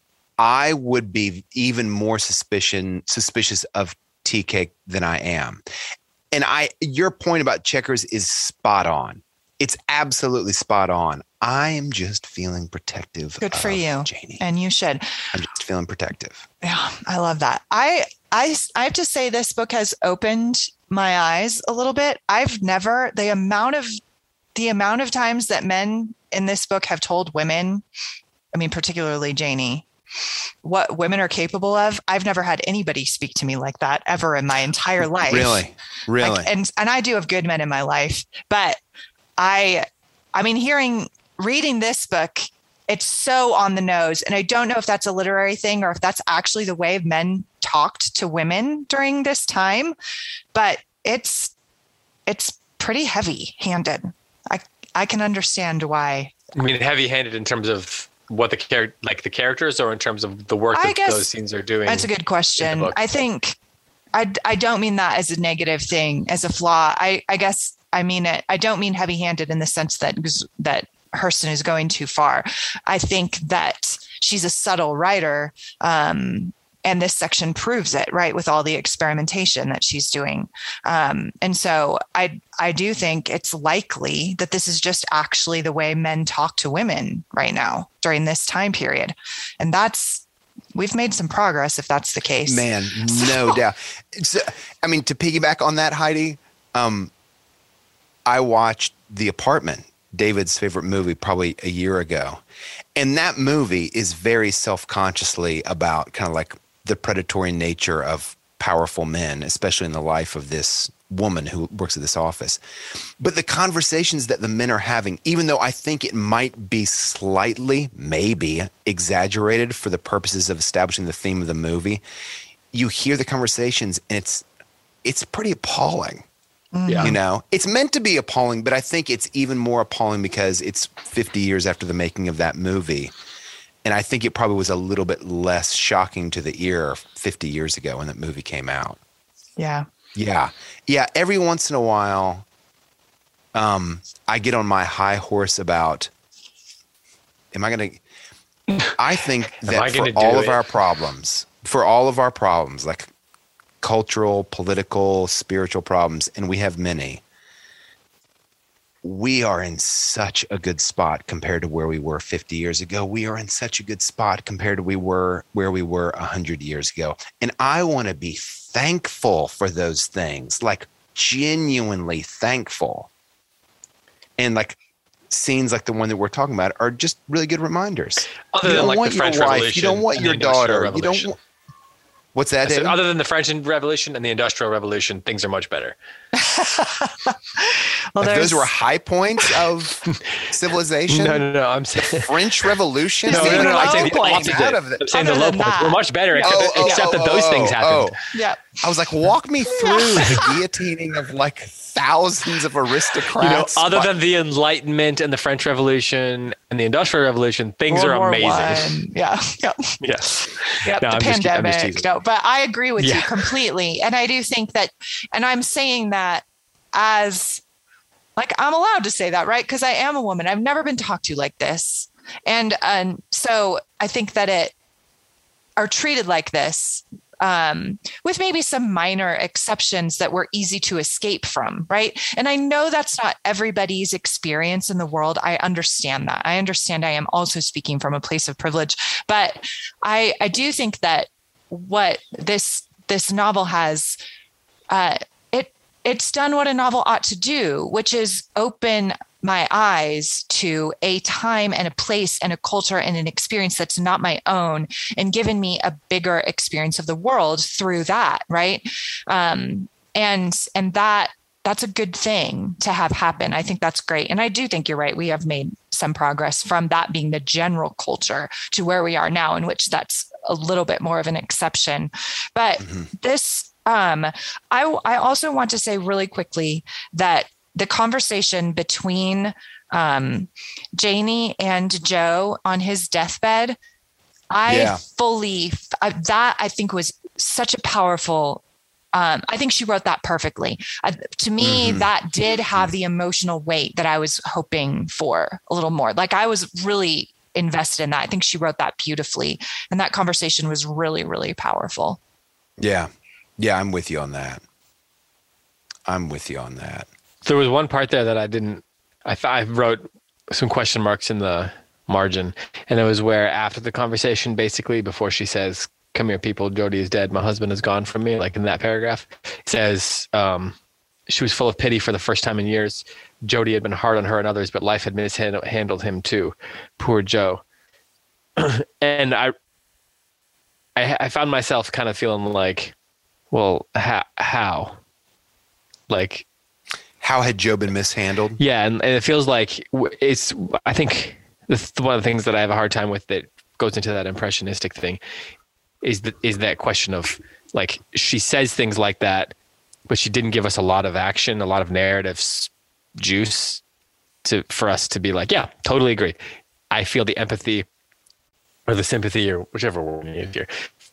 I would be even more suspicion suspicious of Tea Cake than I am. And I, your point about Checkers is spot on. It's absolutely spot on. I am just feeling protective. Good for of you, Janie. And you should. I'm just feeling protective. Yeah, I love that. I, I, I have to say this book has opened my eyes a little bit. I've never, the amount of, the amount of times that men in this book have told women, I mean, particularly Janie, what women are capable of. I've never had anybody speak to me like that ever in my entire life. Really? Really? Like, and, and I do have good men in my life, but I, I mean, hearing, reading this book, it's so on the nose. And I don't know if that's a literary thing or if that's actually the way men talked to women during this time, but it's, it's pretty heavy handed. I, I can understand why. I mean, heavy handed in terms of what the char- like the characters, or in terms of the work I that guess those scenes are doing? That's a good question. I think I, I don't mean that as a negative thing, as a flaw. I, I guess I mean it. I don't mean heavy handed in the sense that, that Hurston is going too far. I think that she's a subtle writer. Um, and this section proves it, right, with all the experimentation that she's doing. Um, and so I I do think it's likely that this is just actually the way men talk to women right now during this time period. And that's, we've made some progress if that's the case. Man, no so. doubt. So, I mean, to piggyback on that, Heidi, um, I watched The Apartment, David's favorite movie, probably a year ago. And that movie is very self-consciously about kind of like the predatory nature of powerful men, especially in the life of this woman who works at this office. But the conversations that the men are having, even though I think it might be slightly, maybe exaggerated for the purposes of establishing the theme of the movie, you hear the conversations and it's, it's pretty appalling. Yeah. You know, it's meant to be appalling, but I think it's even more appalling because it's fifty years after the making of that movie. And I think it probably was a little bit less shocking to the ear fifty years ago when that movie came out. Yeah. Yeah. Yeah. Every once in a while, um, I get on my high horse about, am I going to, I think that for all of our problems, for all of our problems, like cultural, political, spiritual problems, and we have many, we are in such a good spot compared to where we were fifty years ago. We are in such a good spot compared to we were where we were one hundred years ago. And I want to be thankful for those things, like genuinely thankful. And like scenes like the one that we're talking about are just really good reminders. Other you than don't like want the your French wife, Revolution, you don't want your daughter, you don't want, what's that? Said, other than the French Revolution and the Industrial Revolution, things are much better. Well, like those were high points of civilization. No, no, no. I'm saying the French Revolution. No, no, no, no. I'm saying the opposite. Out of the, I'm saying the low points were much better, except, oh, that, oh, except oh, that those oh, things happened. Oh. Yeah. I was like, walk me through the guillotining of like thousands of aristocrats. You know, other but, than the Enlightenment and the French Revolution and the Industrial Revolution, things World are War amazing. One. Yeah. Yeah. Yeah. Yep, no, the I'm pandemic. Just, just no, but I agree with yeah. you completely. And I do think that, and I'm saying that as like, I'm allowed to say that, right? Because I am a woman. I've never been talked to like this. And, and so I think that it are treated like this um, with maybe some minor exceptions that were easy to escape from, right? And I know that's not everybody's experience in the world. I understand that. I understand I am also speaking from a place of privilege, but I, I do think that what this, this novel has, uh, it, it's done what a novel ought to do, which is open my eyes to a time and a place and a culture and an experience that's not my own, and given me a bigger experience of the world through that. Right. Um, and, and that, that's a good thing to have happen. I think that's great. And I do think you're right. We have made some progress from that being the general culture to where we are now, in which that's a little bit more of an exception. But mm-hmm. this, um, I, I also want to say really quickly that the conversation between um, Janie and Joe on his deathbed, I Yeah. fully, I, that I think was such a powerful, um, I think she wrote that perfectly. Uh, to me, Mm-hmm. that did have the emotional weight that I was hoping for a little more. Like I was really invested in that. I think she wrote that beautifully. And that conversation was really, really powerful. Yeah. Yeah, I'm with you on that. I'm with you on that. There was one part there that I didn't, I thought I wrote some question marks in the margin. And it was where after the conversation, basically before she says, "Come here, people, Jody is dead. My husband is gone from me." Like in that paragraph, it says, um, she was full of pity for the first time in years. Jody had been hard on her and others, but life had mishandled him too. Poor Joe. And I, I, I found myself kind of feeling like, well, ha- how? Like, How had Joe been mishandled? yeah, and, and it feels like w- it's, I think this, one of the things that I have a hard time with that goes into that impressionistic thing is that, is that question of like, she says things like that, but she didn't give us a lot of action, a lot of narrative s- juice to, for us to be like, yeah, totally agree. I feel the empathy or the sympathy or whichever word you use here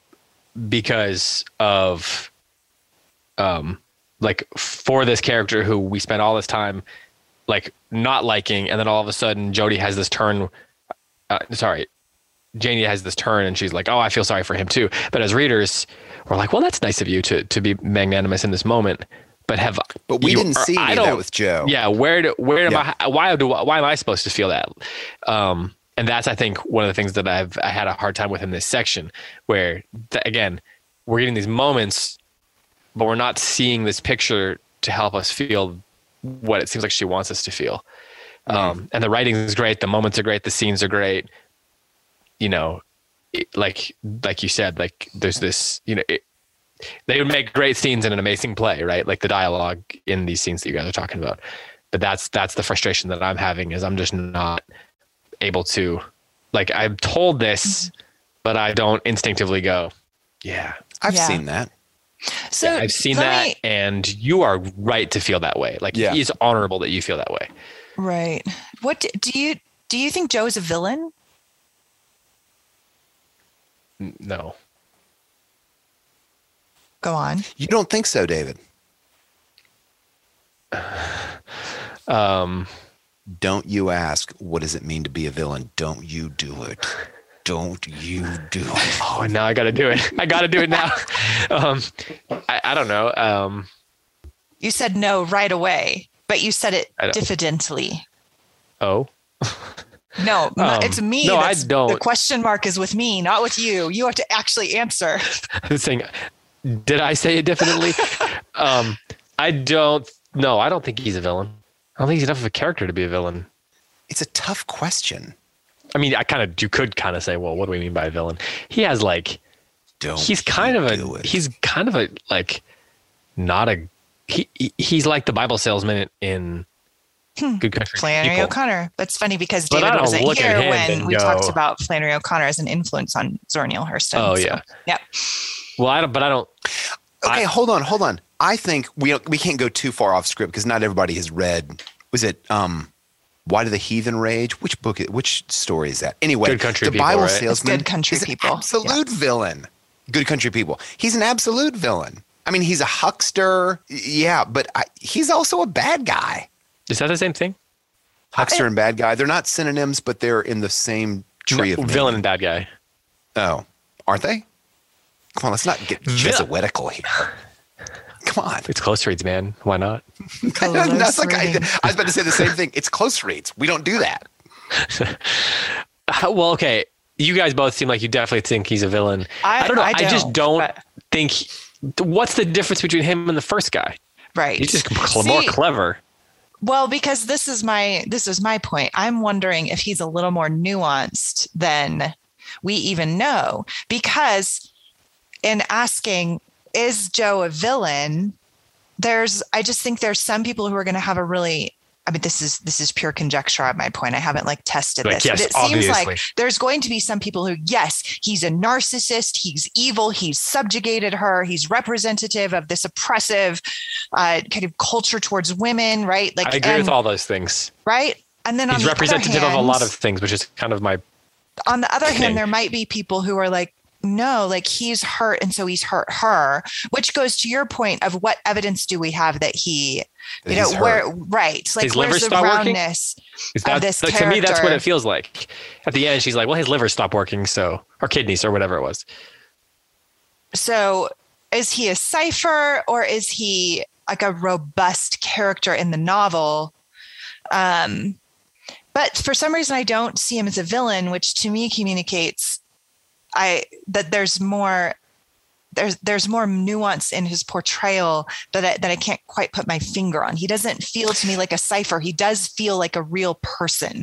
because of, um, like for this character who we spent all this time like not liking. And then all of a sudden Jody has this turn, uh, sorry, Janie has this turn and she's like, oh, I feel sorry for him too. But as readers, we're like, well, that's nice of you to, to be magnanimous in this moment. But have, But we you- didn't see I any of don't, that with Joe. Yeah. Where do, where am Yeah. I, why do, why am I supposed to feel that? Um, and that's, I think one of the things that I've, I had a hard time with in this section where th- again, we're getting these moments, but we're not seeing this picture to help us feel what it seems like she wants us to feel. Um, and the writing is great. The moments are great. The scenes are great. You know, it, like, like you said, like there's this, you know, it, they would make great scenes in an amazing play, right? Like the dialogue in these scenes that you guys are talking about. But that's, that's the frustration that I'm having is I'm just not able to, like, I'm told this, but I don't instinctively go, yeah, I've Yeah. seen that. So I've seen let that, me- and you are right to feel that way. Like, Yeah. it's honorable that you feel that way. right. What do, do you, do you think Joe is a villain? N- No. Go on. You don't think so, David? Um, Don't you ask, what does it mean to be a villain? Don't you do it. Don't you do it. oh, now I got to do it. I got to do it now. um, I, I don't know. Um, You said no right away, but you said it I don't- diffidently. oh, No, m- Um, it's me. no, I that's- don't. The question mark is with me, not with you. You have to actually answer. I was saying, did I say it diffidently? um, I don't. No, I don't think he's a villain. I don't think he's enough of a character to be a villain. It's a tough question. I mean, I kind of, you could kind of say, well, what do we mean by a villain? He has like, Don't he's kind you of do a, it. he's kind of a, like, not a, he, he- he's like the Bible salesman in Good Country Flannery People. O'Connor. That's funny because But I David don't wasn't look at here him when and we go- talked about Flannery O'Connor as an influence on Zora Neale Hurston. Oh, So, yeah. Yep. Well, I don't, but I don't, Okay, I- hold on, hold on. I think we we can't go too far off script because not everybody has read. Was it um, Why Do the Heathen Rage? Which book? Which story is that? Anyway, Good Country the People, Bible right? salesman Good Country is an People, absolute villain. Good Country People. He's an absolute villain. I mean, he's a huckster. Yeah, but I, he's also a bad guy. is that the same thing? Huckster and bad guy. They're not synonyms, but they're in the same tree No, of villain meaning. and bad guy. Oh, aren't they? Come on, let's not get Jesuitical here. Come on. It's close reads, man. Why not? That's like I, reading. I was about to say the same thing. It's close reads. We don't do that. Uh, well, okay. You guys both seem like you definitely think he's a villain. I- I don't know. I I, just don't, don't but- think. he- what's the difference between him and the first guy? Right. He's just cl- more See, clever. Well, because this is my this is my point. I'm wondering if he's a little more nuanced than we even know. Because in asking, is Joe a villain? There's I just think there's some people who are going to have a really I mean, this is this is pure conjecture at my point. I haven't like tested Like, this, yes, but it obviously. seems like there's going to be some people who, yes, he's a narcissist, he's evil, he's subjugated her, he's representative of this oppressive uh, kind of culture towards women, right? Like, I agree and, with all those things. right. And then on He's the representative other hand, of a lot of things, which is kind of my on the other thing. hand, there might be people who are like, no, like he's hurt, and so he's hurt her, which goes to your point of what evidence do we have that he, That you know, he's where, hurt. right. Like, His liver where's the stopped working? roundness Is of that, this like, character? to me, that's what it feels like. At the end, she's like, well, his liver stopped working, so, or kidneys or whatever it was. So is he a cipher, or is he like a robust character in the novel? Um, but for some reason, I don't see him as a villain, which to me communicates I that there's more there's there's more nuance in his portrayal that I, that I can't quite put my finger on. He doesn't feel to me like a cipher. He does feel like a real person.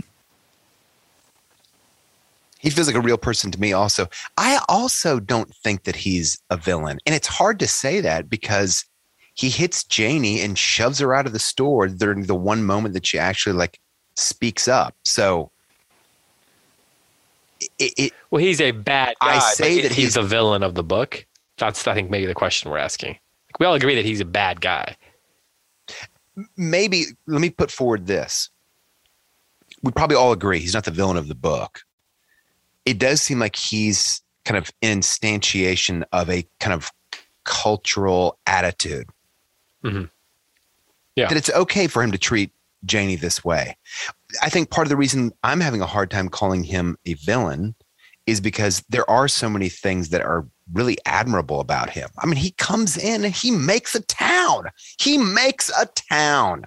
He feels like a real person to me also. I also don't think that he's a villain. And it's hard to say that because he hits Janie and shoves her out of the store during the one moment that she actually like speaks up. So it, it Well, he's a bad guy. I say but that he's he's- the villain of the book. That's, I think, maybe the question we're asking. We all agree that he's a bad guy. maybe let me put forward this. We probably all agree he's not the villain of the book. It does seem like he's kind of instantiation of a kind of cultural attitude. Mm-hmm. Yeah. That it's okay for him to treat Janie this way. I think part of the reason I'm having a hard time calling him a villain is because there are so many things that are really admirable about him. I mean, he comes in and he makes a town. He makes a town.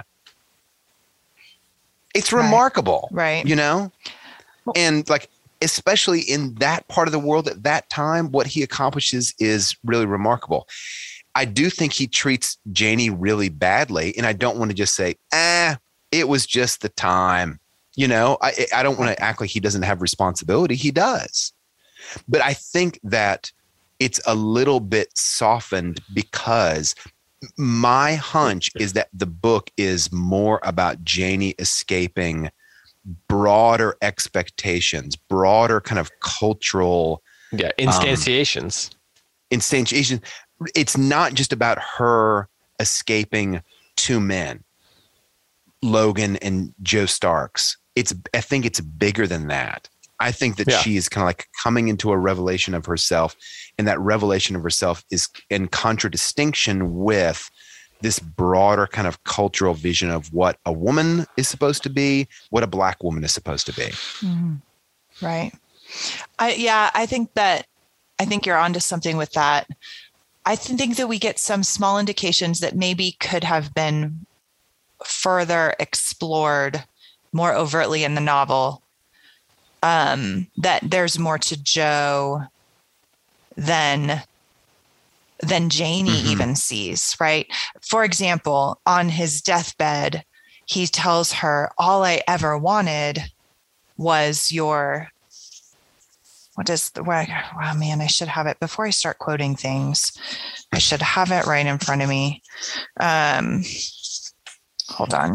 It's Right. remarkable. Right. You know? And like, especially in that part of the world at that time, what he accomplishes is really remarkable. I do think he treats Janie really badly. And I don't want to just say, ah, it was just the time. You know, I, I don't want to act like he doesn't have responsibility. He does. But I think that it's a little bit softened because my hunch is that the book is more about Janie escaping broader expectations, broader kind of cultural Yeah. Instantiations. instantiation. It's not just about her escaping two men, Logan and Joe Starks. It's, I think it's bigger than that. I think that Yeah. she is kind of like coming into a revelation of herself, and that revelation of herself is in contradistinction with this broader kind of cultural vision of what a woman is supposed to be, what a Black woman is supposed to be. Mm-hmm. Right. I, yeah, I think that, I think you're onto something with that. I th- think that we get some small indications that maybe could have been further explored more overtly in the novel. Um, that there's more to Joe than than Janie Mm-hmm. even sees, right? For example, on his deathbed, he tells her, all I ever wanted was your, what is the, what, oh man, I should have it before I start quoting things. I should have it right in front of me. Um, hold on.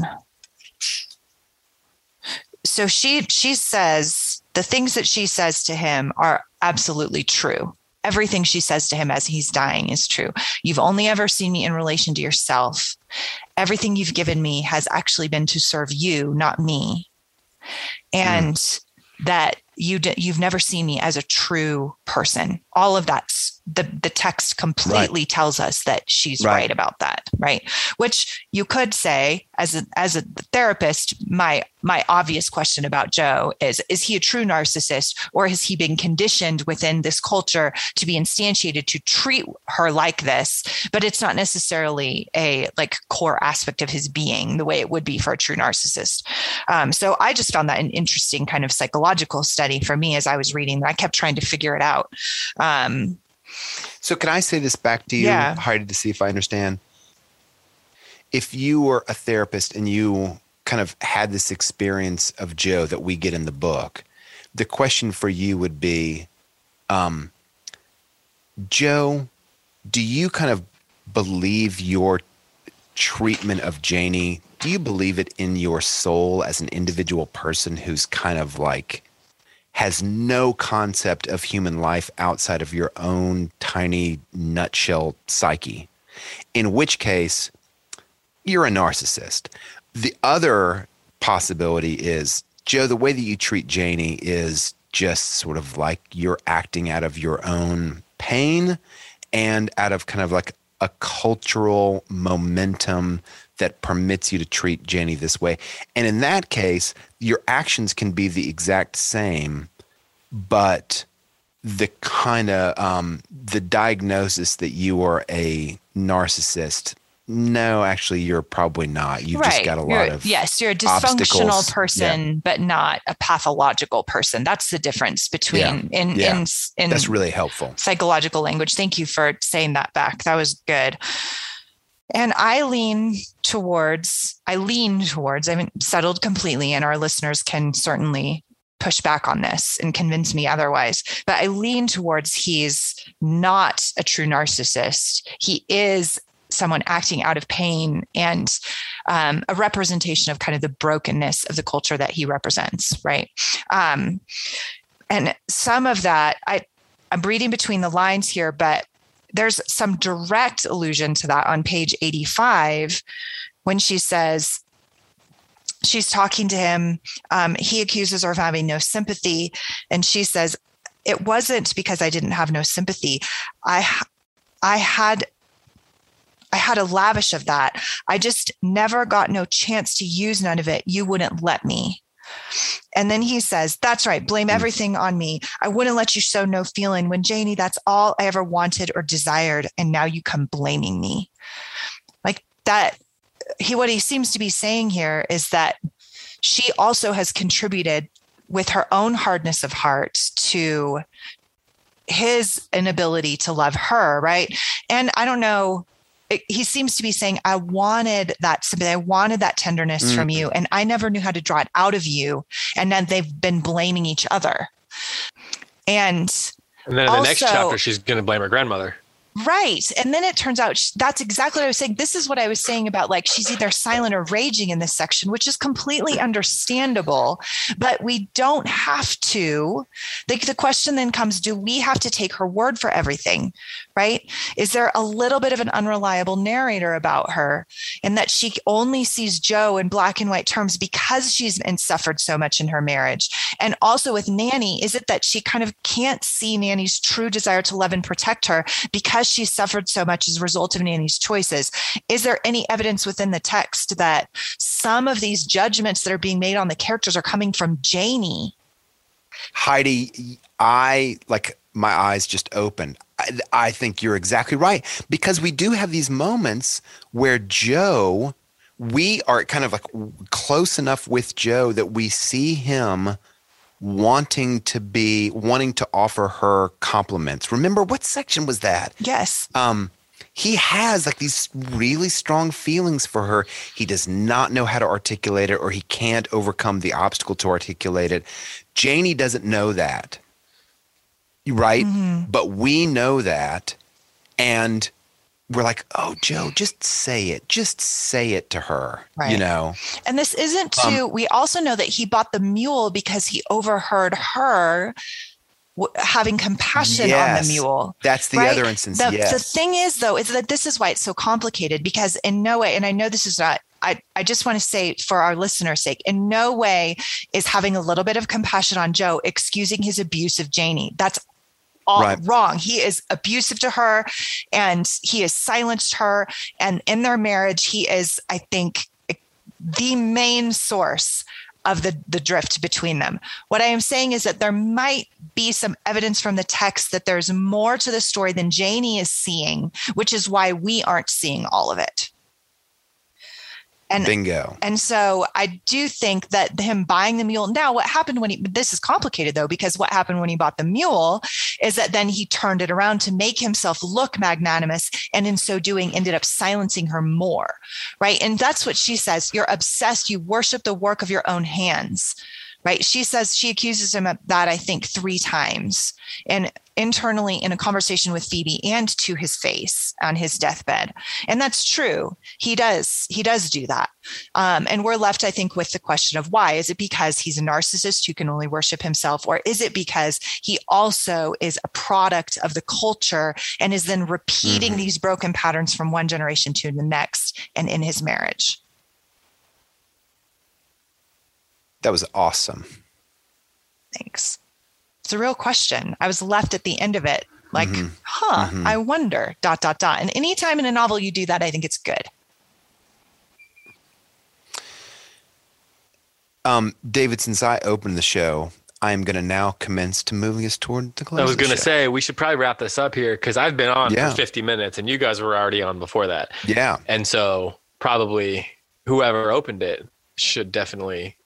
So she, she says, the things that she says to him are absolutely true. Everything she says to him as he's dying is true. You've only ever seen me in relation to yourself. Everything you've given me has actually been to serve you, not me. And mm. that you d- you've never seen me as a true person. All of that's the, the text completely right. tells us that she's right. right about that. Right. Which you could say as a, as a therapist, my, my obvious question about Joe is, is he a true narcissist, or has he been conditioned within this culture to be instantiated to treat her like this? But it's not necessarily a like core aspect of his being the way it would be for a true narcissist. Um, so I just found that an interesting kind of psychological study for me as I was reading that. I kept trying to figure it out. Um, So can I say this back to you, yeah. Heidi, to see if I understand? If you were a therapist and you kind of had this experience of Joe that we get in the book, the question for you would be, um, Joe, do you kind of believe your treatment of Janie do you believe it in your soul as an individual person who's kind of like has no concept of human life outside of your own tiny nutshell psyche? In which case, you're a narcissist. The other possibility is, Joe, the way that you treat Janie is just sort of like you're acting out of your own pain and out of kind of like a cultural momentum that permits you to treat Janie this way. And in that case, your actions can be the exact same, but the kind of um, the diagnosis that you are a narcissist, no, actually, you're probably not. You've right. just got a lot you're, of yes, you're a dysfunctional obstacles. person, Yeah. but not a pathological person. That's the difference between Yeah. in Yeah. in in That's really helpful. psychological language. Thank you for saying that back. That was good. And I lean towards, I lean towards, I haven't settled completely, and our listeners can certainly push back on this and convince me otherwise. But I lean towards he's not a true narcissist. He is someone acting out of pain and um, a representation of kind of the brokenness of the culture that he represents, right? Um, and some of that, I, I'm reading between the lines here, but there's some direct allusion to that on page eighty-five when she says, she's talking to him. Um, he accuses her of having no sympathy. And she says, it wasn't because I didn't have no sympathy. I, I had, I had a lavish of that. I just never got no chance to use none of it. You wouldn't let me. And then he says, that's right. Blame everything on me. I wouldn't let you show no feeling when Janie, that's all I ever wanted or desired. And now you come blaming me. Like that. He, what he seems to be saying here is that she also has contributed with her own hardness of heart to his inability to love her. Right. And I don't know, it, he seems to be saying, I wanted that sympathy. I wanted that tenderness mm-hmm. from you. And I never knew how to draw it out of you. And then they've been blaming each other. And, and then in the also, next chapter, she's going to blame her grandmother. Right. And then it turns out that's exactly what I was saying. This is what I was saying about like, she's either silent or raging in this section, which is completely understandable, but we don't have to. The, the question then comes, do we have to take her word for everything? Right? Is there a little bit of an unreliable narrator about her and that she only sees Joe in black and white terms because she's been suffered so much in her marriage? And also with Nanny, is it that she kind of can't see Nanny's true desire to love and protect her because she's suffered so much as a result of Nanny's choices? Is there any evidence within the text that some of these judgments that are being made on the characters are coming from Janie? Heidi, I like my eyes just opened. I, I think you're exactly right, because we do have these moments where Joe, we are kind of like close enough with Joe that we see him wanting to be, wanting to offer her compliments. Remember, what section was that? Yes. Um, he has like these really strong feelings for her. He does not know how to articulate it, or he can't overcome the obstacle to articulate it. Janie doesn't know that, right? Mm-hmm. But we know that. And we're like, oh, Joe, just say it. Just say it to her, right. You know? And this isn't to, um, we also know that he bought the mule because he overheard her w- having compassion yes, on the mule. That's the right? other instance, the, yes. The thing is, though, is that this is why it's so complicated, because in no way, and I know this is not, I, I just want to say for our listeners' sake, in no way is having a little bit of compassion on Joe excusing his abuse of Janie. That's all right. Wrong. He is abusive to her and he has silenced her. And in their marriage, he is, I think, the main source of the, the drift between them. What I am saying is that there might be some evidence from the text that there's more to the story than Janie is seeing, which is why we aren't seeing all of it. And, Bingo. And so I do think that him buying the mule. Now, what happened when he, this is complicated though, because what happened when he bought the mule is that then he turned it around to make himself look magnanimous. And in so doing, ended up silencing her more. Right. And that's what she says. You're obsessed. You worship the work of your own hands. Right. She says, she accuses him of that, I think, three times. And internally in a conversation with Phoebe and to his face on his deathbed. And that's true. He does. He does do that. Um, and we're left, I think, with the question of why. Is it because he's a narcissist who can only worship himself? Or is it because he also is a product of the culture and is then repeating mm-hmm. these broken patterns from one generation to the next and in his marriage? That was awesome. Thanks. It's a real question. I was left at the end of it like, mm-hmm. huh, mm-hmm. I wonder, dot, dot, dot. And anytime in a novel you do that, I think it's good. Um, David, since I opened the show, I am going to now commence to moving us toward the close. I was going to say, we should probably wrap this up here because I've been on yeah. for fifty minutes and you guys were already on before that. Yeah. And so probably whoever opened it should definitely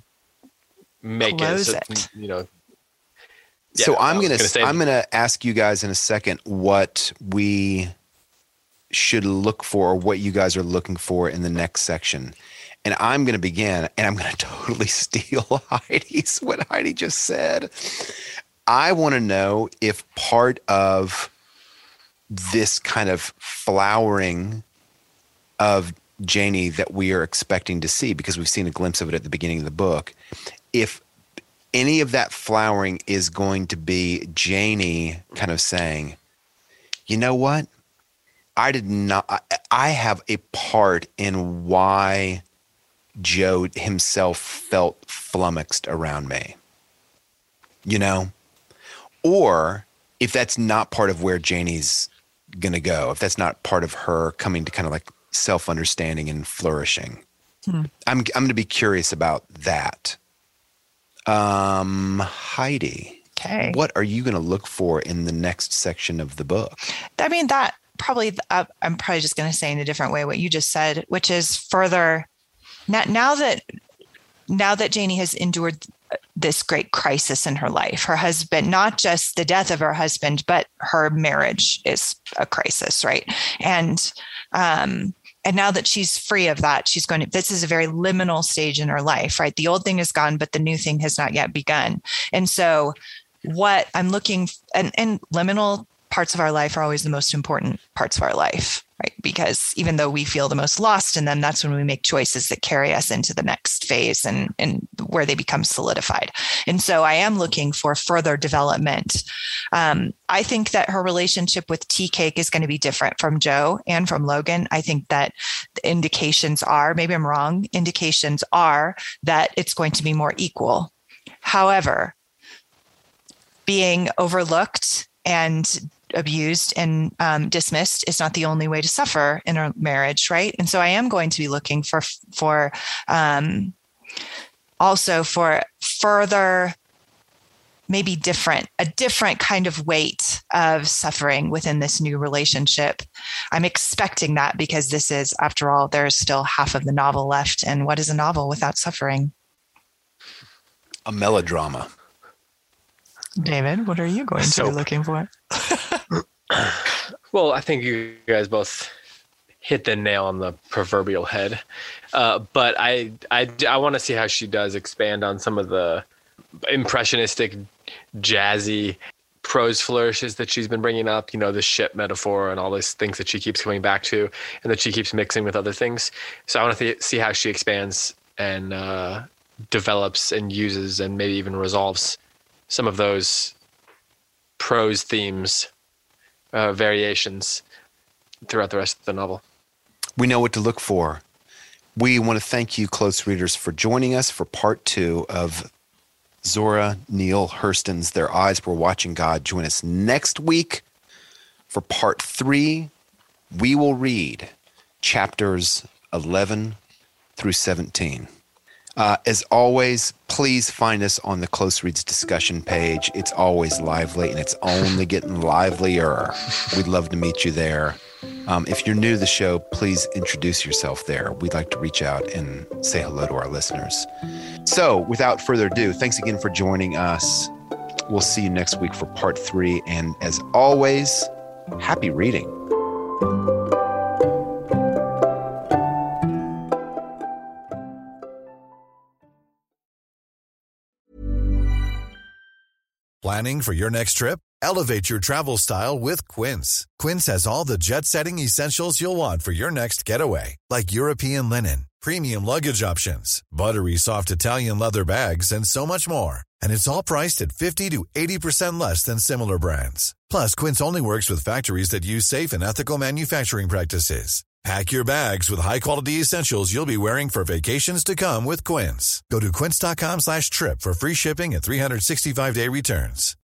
make Close it, it. You know. Yeah, so I'm going to I'm going to ask you guys in a second what we should look for, or what you guys are looking for in the next section. And I'm going to begin, and I'm going to totally steal Heidi's, what Heidi just said. I want to know if part of this kind of flowering of Janie that we are expecting to see, because we've seen a glimpse of it at the beginning of the book, if any of that flowering is going to be Janie kind of saying, you know what? I did not, I, I have a part in why Joe himself felt flummoxed around me, you know? Or if that's not part of where Janie's going to go, if that's not part of her coming to kind of like self-understanding and flourishing, hmm. I'm, I'm going to be curious about that. Um, Heidi, okay. What are you going to look for in the next section of the book? I mean, that probably, uh, I'm probably just going to say in a different way what you just said, which is further, now, now that, now that Janie has endured this great crisis in her life, her husband, not just the death of her husband, but her marriage is a crisis, right? And, um, And now that she's free of that, she's going to, this is a very liminal stage in her life, right? The old thing is gone, but the new thing has not yet begun. And so what I'm looking, and, and liminal parts of our life are always the most important parts of our life, right? Because even though we feel the most lost in them, that's when we make choices that carry us into the next phase and, and where they become solidified. And so I am looking for further development. Um, I think that her relationship with Tea Cake is going to be different from Joe and from Logan. I think that the indications are, maybe I'm wrong, indications are that it's going to be more equal. However, being overlooked and abused and um, dismissed is not the only way to suffer in a marriage, right? And so I am going to be looking for for um, also for further, maybe different, a different kind of weight of suffering within this new relationship. I'm expecting that because this is, after all, there's still half of the novel left. And what is a novel without suffering? A melodrama. David, what are you going to be looking for? Well, I think you guys both hit the nail on the proverbial head. Uh, but I, I, I want to see how she does expand on some of the impressionistic, jazzy prose flourishes that she's been bringing up, you know, the ship metaphor and all these things that she keeps coming back to and that she keeps mixing with other things. So I want to th- see how she expands and uh, develops and uses and maybe even resolves some of those prose themes, uh, variations throughout the rest of the novel. We know what to look for. We want to thank you, close readers, for joining us for part two of Zora Neale Hurston's Their Eyes Were Watching God. Join us next week for part three. We will read chapters eleven through seventeen. Uh, as always, please find us on the Close Reads discussion page. It's always lively, and it's only getting livelier. We'd love to meet you there. Um, if you're new to the show, please introduce yourself there. We'd like to reach out and say hello to our listeners. So, without further ado, thanks again for joining us. We'll see you next week for part three. And as always, happy reading. Planning for your next trip? Elevate your travel style with Quince. Quince has all the jet-setting essentials you'll want for your next getaway, like European linen, premium luggage options, buttery soft Italian leather bags, and so much more. And it's all priced at fifty to eighty percent less than similar brands. Plus, Quince only works with factories that use safe and ethical manufacturing practices. Pack your bags with high-quality essentials you'll be wearing for vacations to come with Quince. Go to quince.com slash trip for free shipping and three sixty-five day returns.